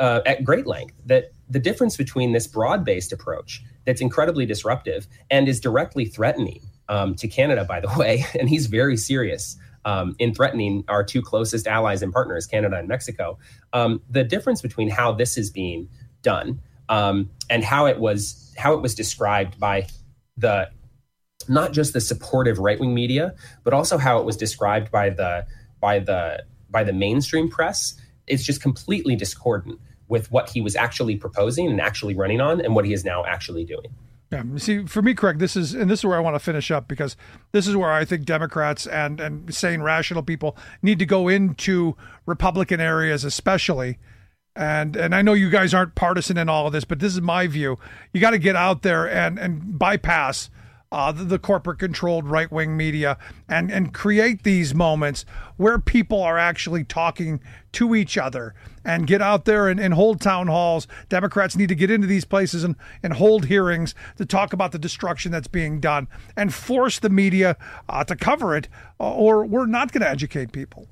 uh, at great length that the difference between this broad-based approach that's incredibly disruptive and is directly threatening um, to Canada, by the way, and he's very serious um, in threatening our two closest allies and partners, Canada and Mexico. Um, the difference between how this is being done um, and how it was how it was described by the not just the supportive right-wing media, but also how it was described by the by the by the mainstream press, is just completely discordant with what he was actually proposing and actually running on and what he is now actually doing. Yeah, see, for me, Craig, this is, and this is where I want to finish up, because this is where I think Democrats and, and sane, rational people need to go into Republican areas especially. And and I know you guys aren't partisan in all of this, but this is my view. You got to get out there and, and bypass Uh, the, the corporate-controlled right-wing media and, and create these moments where people are actually talking to each other, and get out there and, and hold town halls. Democrats need to get into these places and, and hold hearings to talk about the destruction that's being done and force the media uh, to cover it, or we're not going to educate people.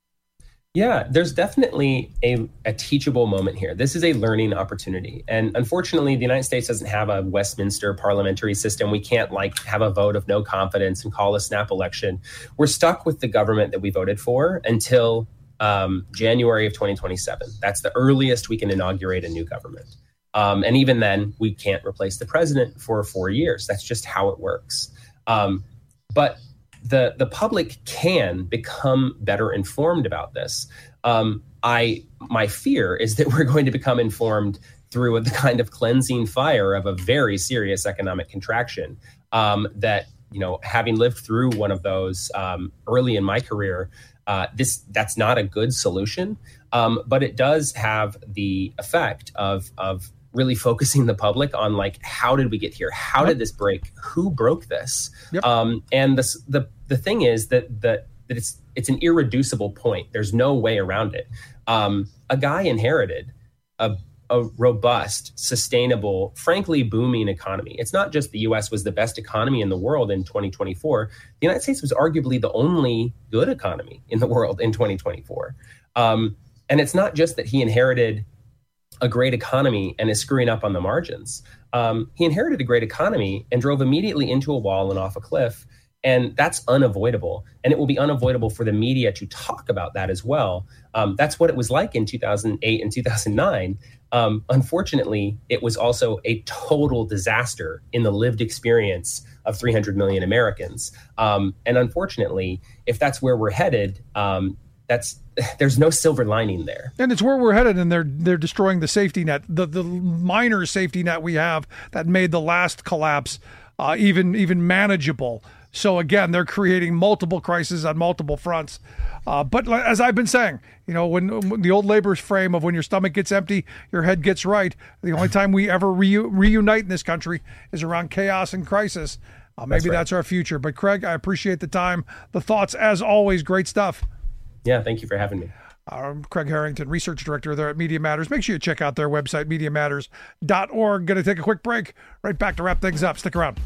Yeah, there's definitely a, a teachable moment here. This is a learning opportunity. And unfortunately, the United States doesn't have a Westminster parliamentary system. We can't like have a vote of no confidence and call a snap election. We're stuck with the government that we voted for until um, January of twenty twenty-seven. That's the earliest we can inaugurate a new government. Um, and even then, we can't replace the president for four years. That's just how it works. Um, but the the public can become better informed about this. Um, I my fear is that we're going to become informed through the kind of cleansing fire of a very serious economic contraction. Um, that you know, having lived through one of those um, early in my career, uh, this that's not a good solution. Um, but it does have the effect of of really focusing the public on like, how did we get here? How did this break? Who broke this? Yep. Um, and the, the the thing is that that that it's it's an irreducible point. There's no way around it. Um, a guy inherited a, a robust, sustainable, frankly booming economy. It's not just the U S was the best economy in the world in twenty twenty-four. The United States was arguably the only good economy in the world in twenty twenty-four. Um, and it's not just that he inherited a great economy and is screwing up on the margins. Um, he inherited a great economy and drove immediately into a wall and off a cliff. And that's unavoidable. And it will be unavoidable for the media to talk about that as well. Um, that's what it was like in two thousand eight and two thousand nine. Um, unfortunately, it was also a total disaster in the lived experience of three hundred million Americans. Um, and unfortunately, if that's where we're headed, um, that's there's no silver lining there. And it's where we're headed, and they're they're destroying the safety net, the the minor safety net we have that made the last collapse uh, even even manageable. So again, they're creating multiple crises on multiple fronts. Uh, but as I've been saying, you know, when, when the old labor frame of when your stomach gets empty, your head gets right. The only time we ever re- reunite in this country is around chaos and crisis. Uh, maybe that's, right. that's our future. But Craig, I appreciate the time, the thoughts, as always. Great stuff. Yeah, thank you for having me. I'm Craig Harrington, research director there at Media Matters. Make sure you check out their website, media matters dot org. Going to take a quick break. Right back to wrap things up. Stick around.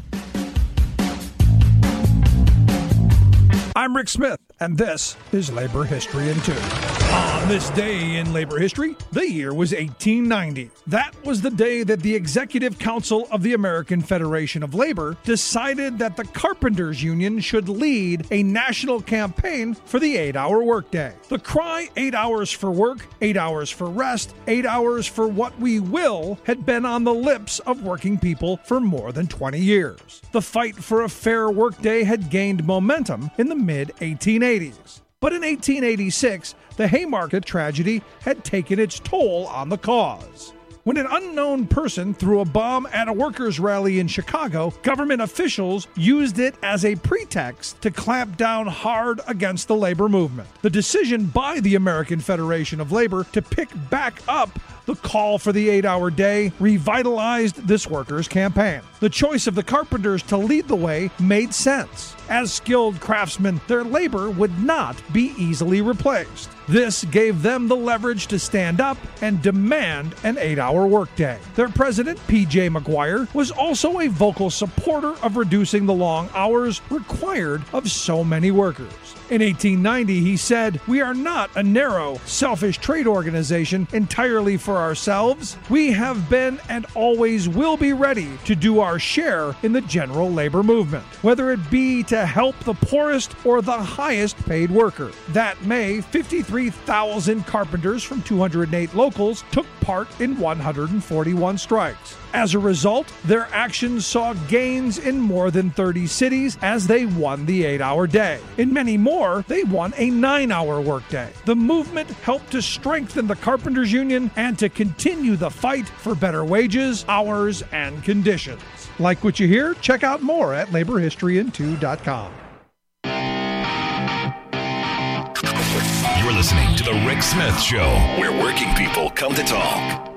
I'm Rick Smith, and this is Labor History in Two. On this day in labor history, the year was eighteen ninety. That was the day that the Executive Council of the American Federation of Labor decided that the Carpenters Union should lead a national campaign for the eight-hour workday. The cry, eight hours for work, eight hours for rest, eight hours for what we will, had been on the lips of working people for more than twenty years. The fight for a fair workday had gained momentum in the mid eighteen eighties. But in eighteen eighty-six, the Haymarket tragedy had taken its toll on the cause. When an unknown person threw a bomb at a workers' rally in Chicago, government officials used it as a pretext to clamp down hard against the labor movement. The decision by the American Federation of Labor to pick back up the call for the eight-hour day revitalized this workers' campaign. The choice of the carpenters to lead the way made sense. As skilled craftsmen, their labor would not be easily replaced. This gave them the leverage to stand up and demand an eight-hour workday. Their president, P J McGuire, was also a vocal supporter of reducing the long hours required of so many workers. In eighteen ninety, he said, "We are not a narrow, selfish trade organization entirely for ourselves. We have been and always will be ready to do our share in the general labor movement, whether it be to help the poorest or the highest paid worker." That May, fifty-three thousand carpenters from two hundred eight locals took part in one hundred forty-one strikes. As a result, their actions saw gains in more than thirty cities as they won the eight-hour day. In many more, they won a nine-hour workday. The movement helped to strengthen the Carpenters Union and to continue the fight for better wages, hours, and conditions. Like what you hear? Check out more at labor history in two dot com. You're listening to The Rick Smith Show, where working people come to talk.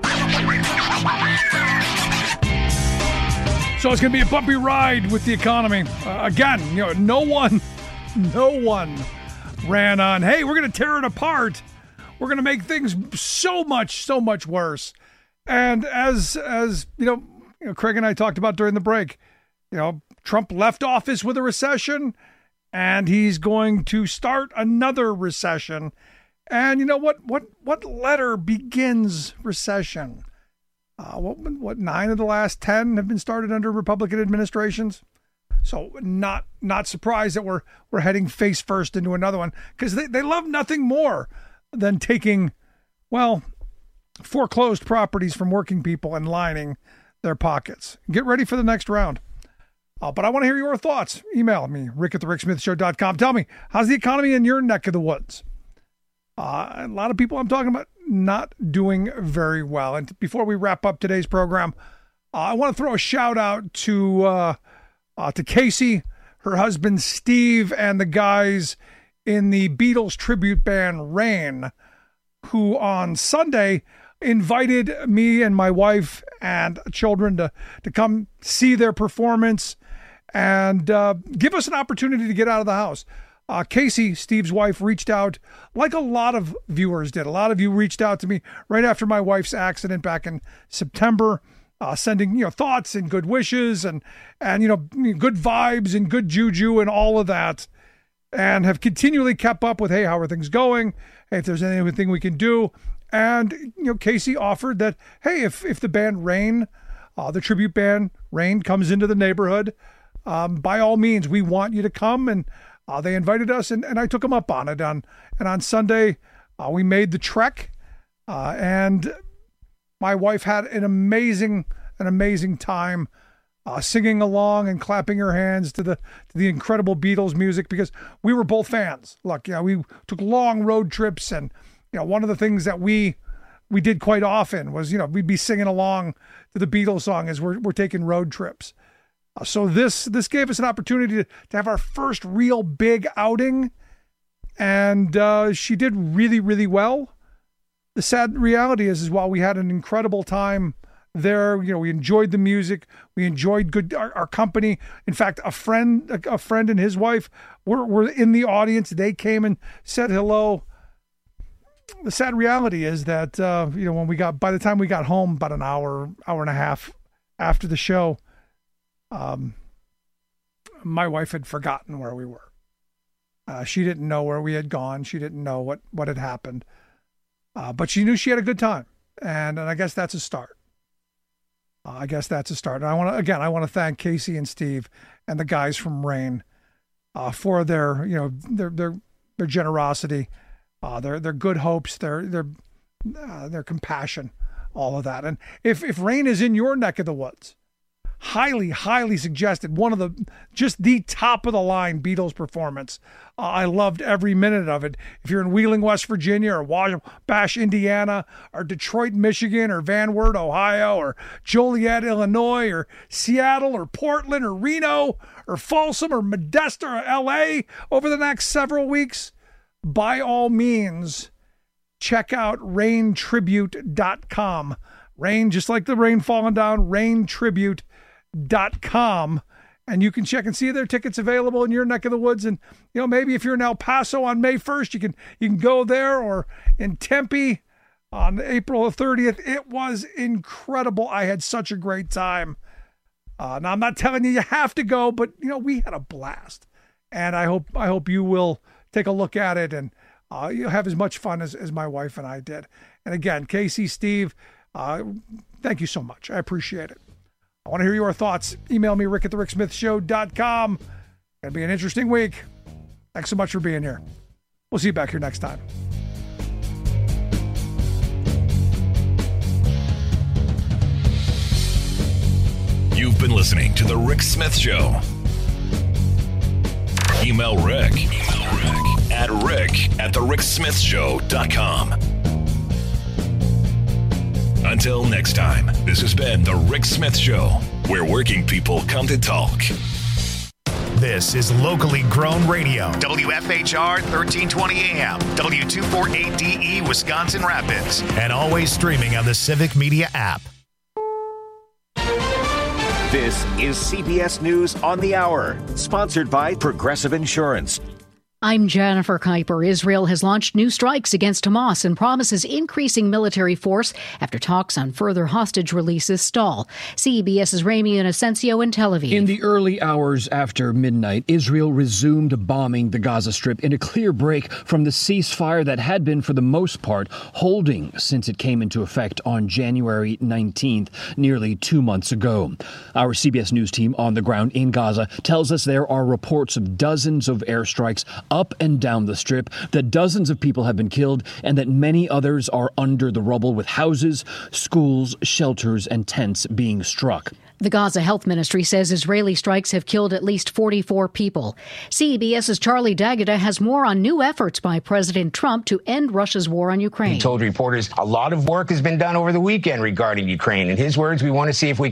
So it's going to be a bumpy ride with the economy. Uh, again, you know, no one, no one ran on, hey, we're going to tear it apart. We're going to make things so much, so much worse. And as, as you know, you know, Craig and I talked about during the break, you know, Trump left office with a recession, and he's going to start another recession. And you know what? What what letter begins recession? Uh, what what nine of the last ten have been started under Republican administrations. So not not surprised that we're we're heading face first into another one, because they, they love nothing more than taking, well, foreclosed properties from working people and lining their pockets. Get ready for the next round. Uh, but I want to hear your thoughts. Email me, rick at the rick smith show dot com. Tell me, how's the economy in your neck of the woods? Uh, a lot of people I'm talking about not doing very well. And before we wrap up today's program, uh, I want to throw a shout out to uh, uh, to Casey, her husband Steve, and the guys in the Beatles tribute band Rain, who on Sunday invited me and my wife and children to, to come see their performance and uh, give us an opportunity to get out of the house. Uh, Casey, Steve's wife, reached out like a lot of viewers did. A lot of you reached out to me right after my wife's accident back in September, uh, sending, you know, thoughts and good wishes and, and, you know, good vibes and good juju and all of that, and have continually kept up with, hey, how are things going? Hey, if there's anything we can do. And, you know, Casey offered that, hey, if, if the band Rain, uh, the tribute band Rain comes into the neighborhood, um, by all means, we want you to come. And Uh, they invited us, and, and I took them up on it. On, and on Sunday, uh, we made the trek, uh, and my wife had an amazing, an amazing time uh, singing along and clapping her hands to the to the incredible Beatles music, because we were both fans. Look, you know, we took long road trips, and you know, one of the things that we we did quite often was, you know, we'd be singing along to the Beatles song as we're we're taking road trips. So this this gave us an opportunity to, to have our first real big outing, and uh, she did really, really well. The sad reality is, is while we had an incredible time there, you know, we enjoyed the music, we enjoyed good our, our company. In fact, a friend a, a friend and his wife were, were in the audience. They came and said hello. The sad reality is that uh, you know, when we got by the time we got home, about an hour, hour and a half after the show, Um, my wife had forgotten where we were. Uh, she didn't know where we had gone. She didn't know what, what had happened. Uh, but she knew she had a good time. And, and I guess that's a start. Uh, I guess that's a start. And I want to, again, I want to thank Casey and Steve and the guys from Rain, uh, for their, you know, their, their, their generosity, uh, their, their good hopes, their, their, uh, their compassion, all of that. And if, if Rain is in your neck of the woods, highly, highly suggested. One of the, just the top of the line Beatles performance. Uh, I loved every minute of it. If you're in Wheeling, West Virginia, or Wabash, Indiana, or Detroit, Michigan, or Van Wert, Ohio, or Joliet, Illinois, or Seattle, or Portland, or Reno, or Folsom, or Modesto, or L A over the next several weeks, by all means, check out rain tribute dot com. Rain, just like the rain falling down, rain tribute dot com, and you can check and see if there are tickets available in your neck of the woods. And, you know, maybe if you're in El Paso on May first, you can you can go there, or in Tempe on April thirtieth. It was incredible. I had such a great time. Uh, now, I'm not telling you you have to go, but, you know, we had a blast. And I hope I hope you will take a look at it, and uh, you'll have as much fun as, as my wife and I did. And again, Casey, Steve, uh, thank you so much. I appreciate it. I want to hear your thoughts. Email me, rick at the rick smith show dot com. It'll be an interesting week. Thanks so much for being here. We'll see you back here next time. You've been listening to The Rick Smith Show. Email Rick, Email Rick at rick at the rick smith show dot com. Until next time, this has been The Rick Smith Show, where working people come to talk. This is locally grown radio. W F H R thirteen twenty A M, W two forty-eight D E, Wisconsin Rapids, and always streaming on the Civic Media app. This is C B S News on the Hour, sponsored by Progressive Insurance. I'm Jennifer Kuiper. Israel has launched new strikes against Hamas and promises increasing military force after talks on further hostage releases stall. CBS's Ramy Inocencio in Tel Aviv. In the early hours after midnight, Israel resumed bombing the Gaza Strip in a clear break from the ceasefire that had been, for the most part, holding since it came into effect on January nineteenth, nearly two months ago. Our C B S News team on the ground in Gaza tells us there are reports of dozens of airstrikes up and down the strip, that dozens of people have been killed, and that many others are under the rubble, with houses, schools, shelters, and tents being struck. The Gaza Health Ministry says Israeli strikes have killed at least forty-four people. CBS's Charlie D'Agata has more on new efforts by President Trump to end Russia's war on Ukraine. He told reporters a lot of work has been done over the weekend regarding Ukraine. In his words, we want to see if we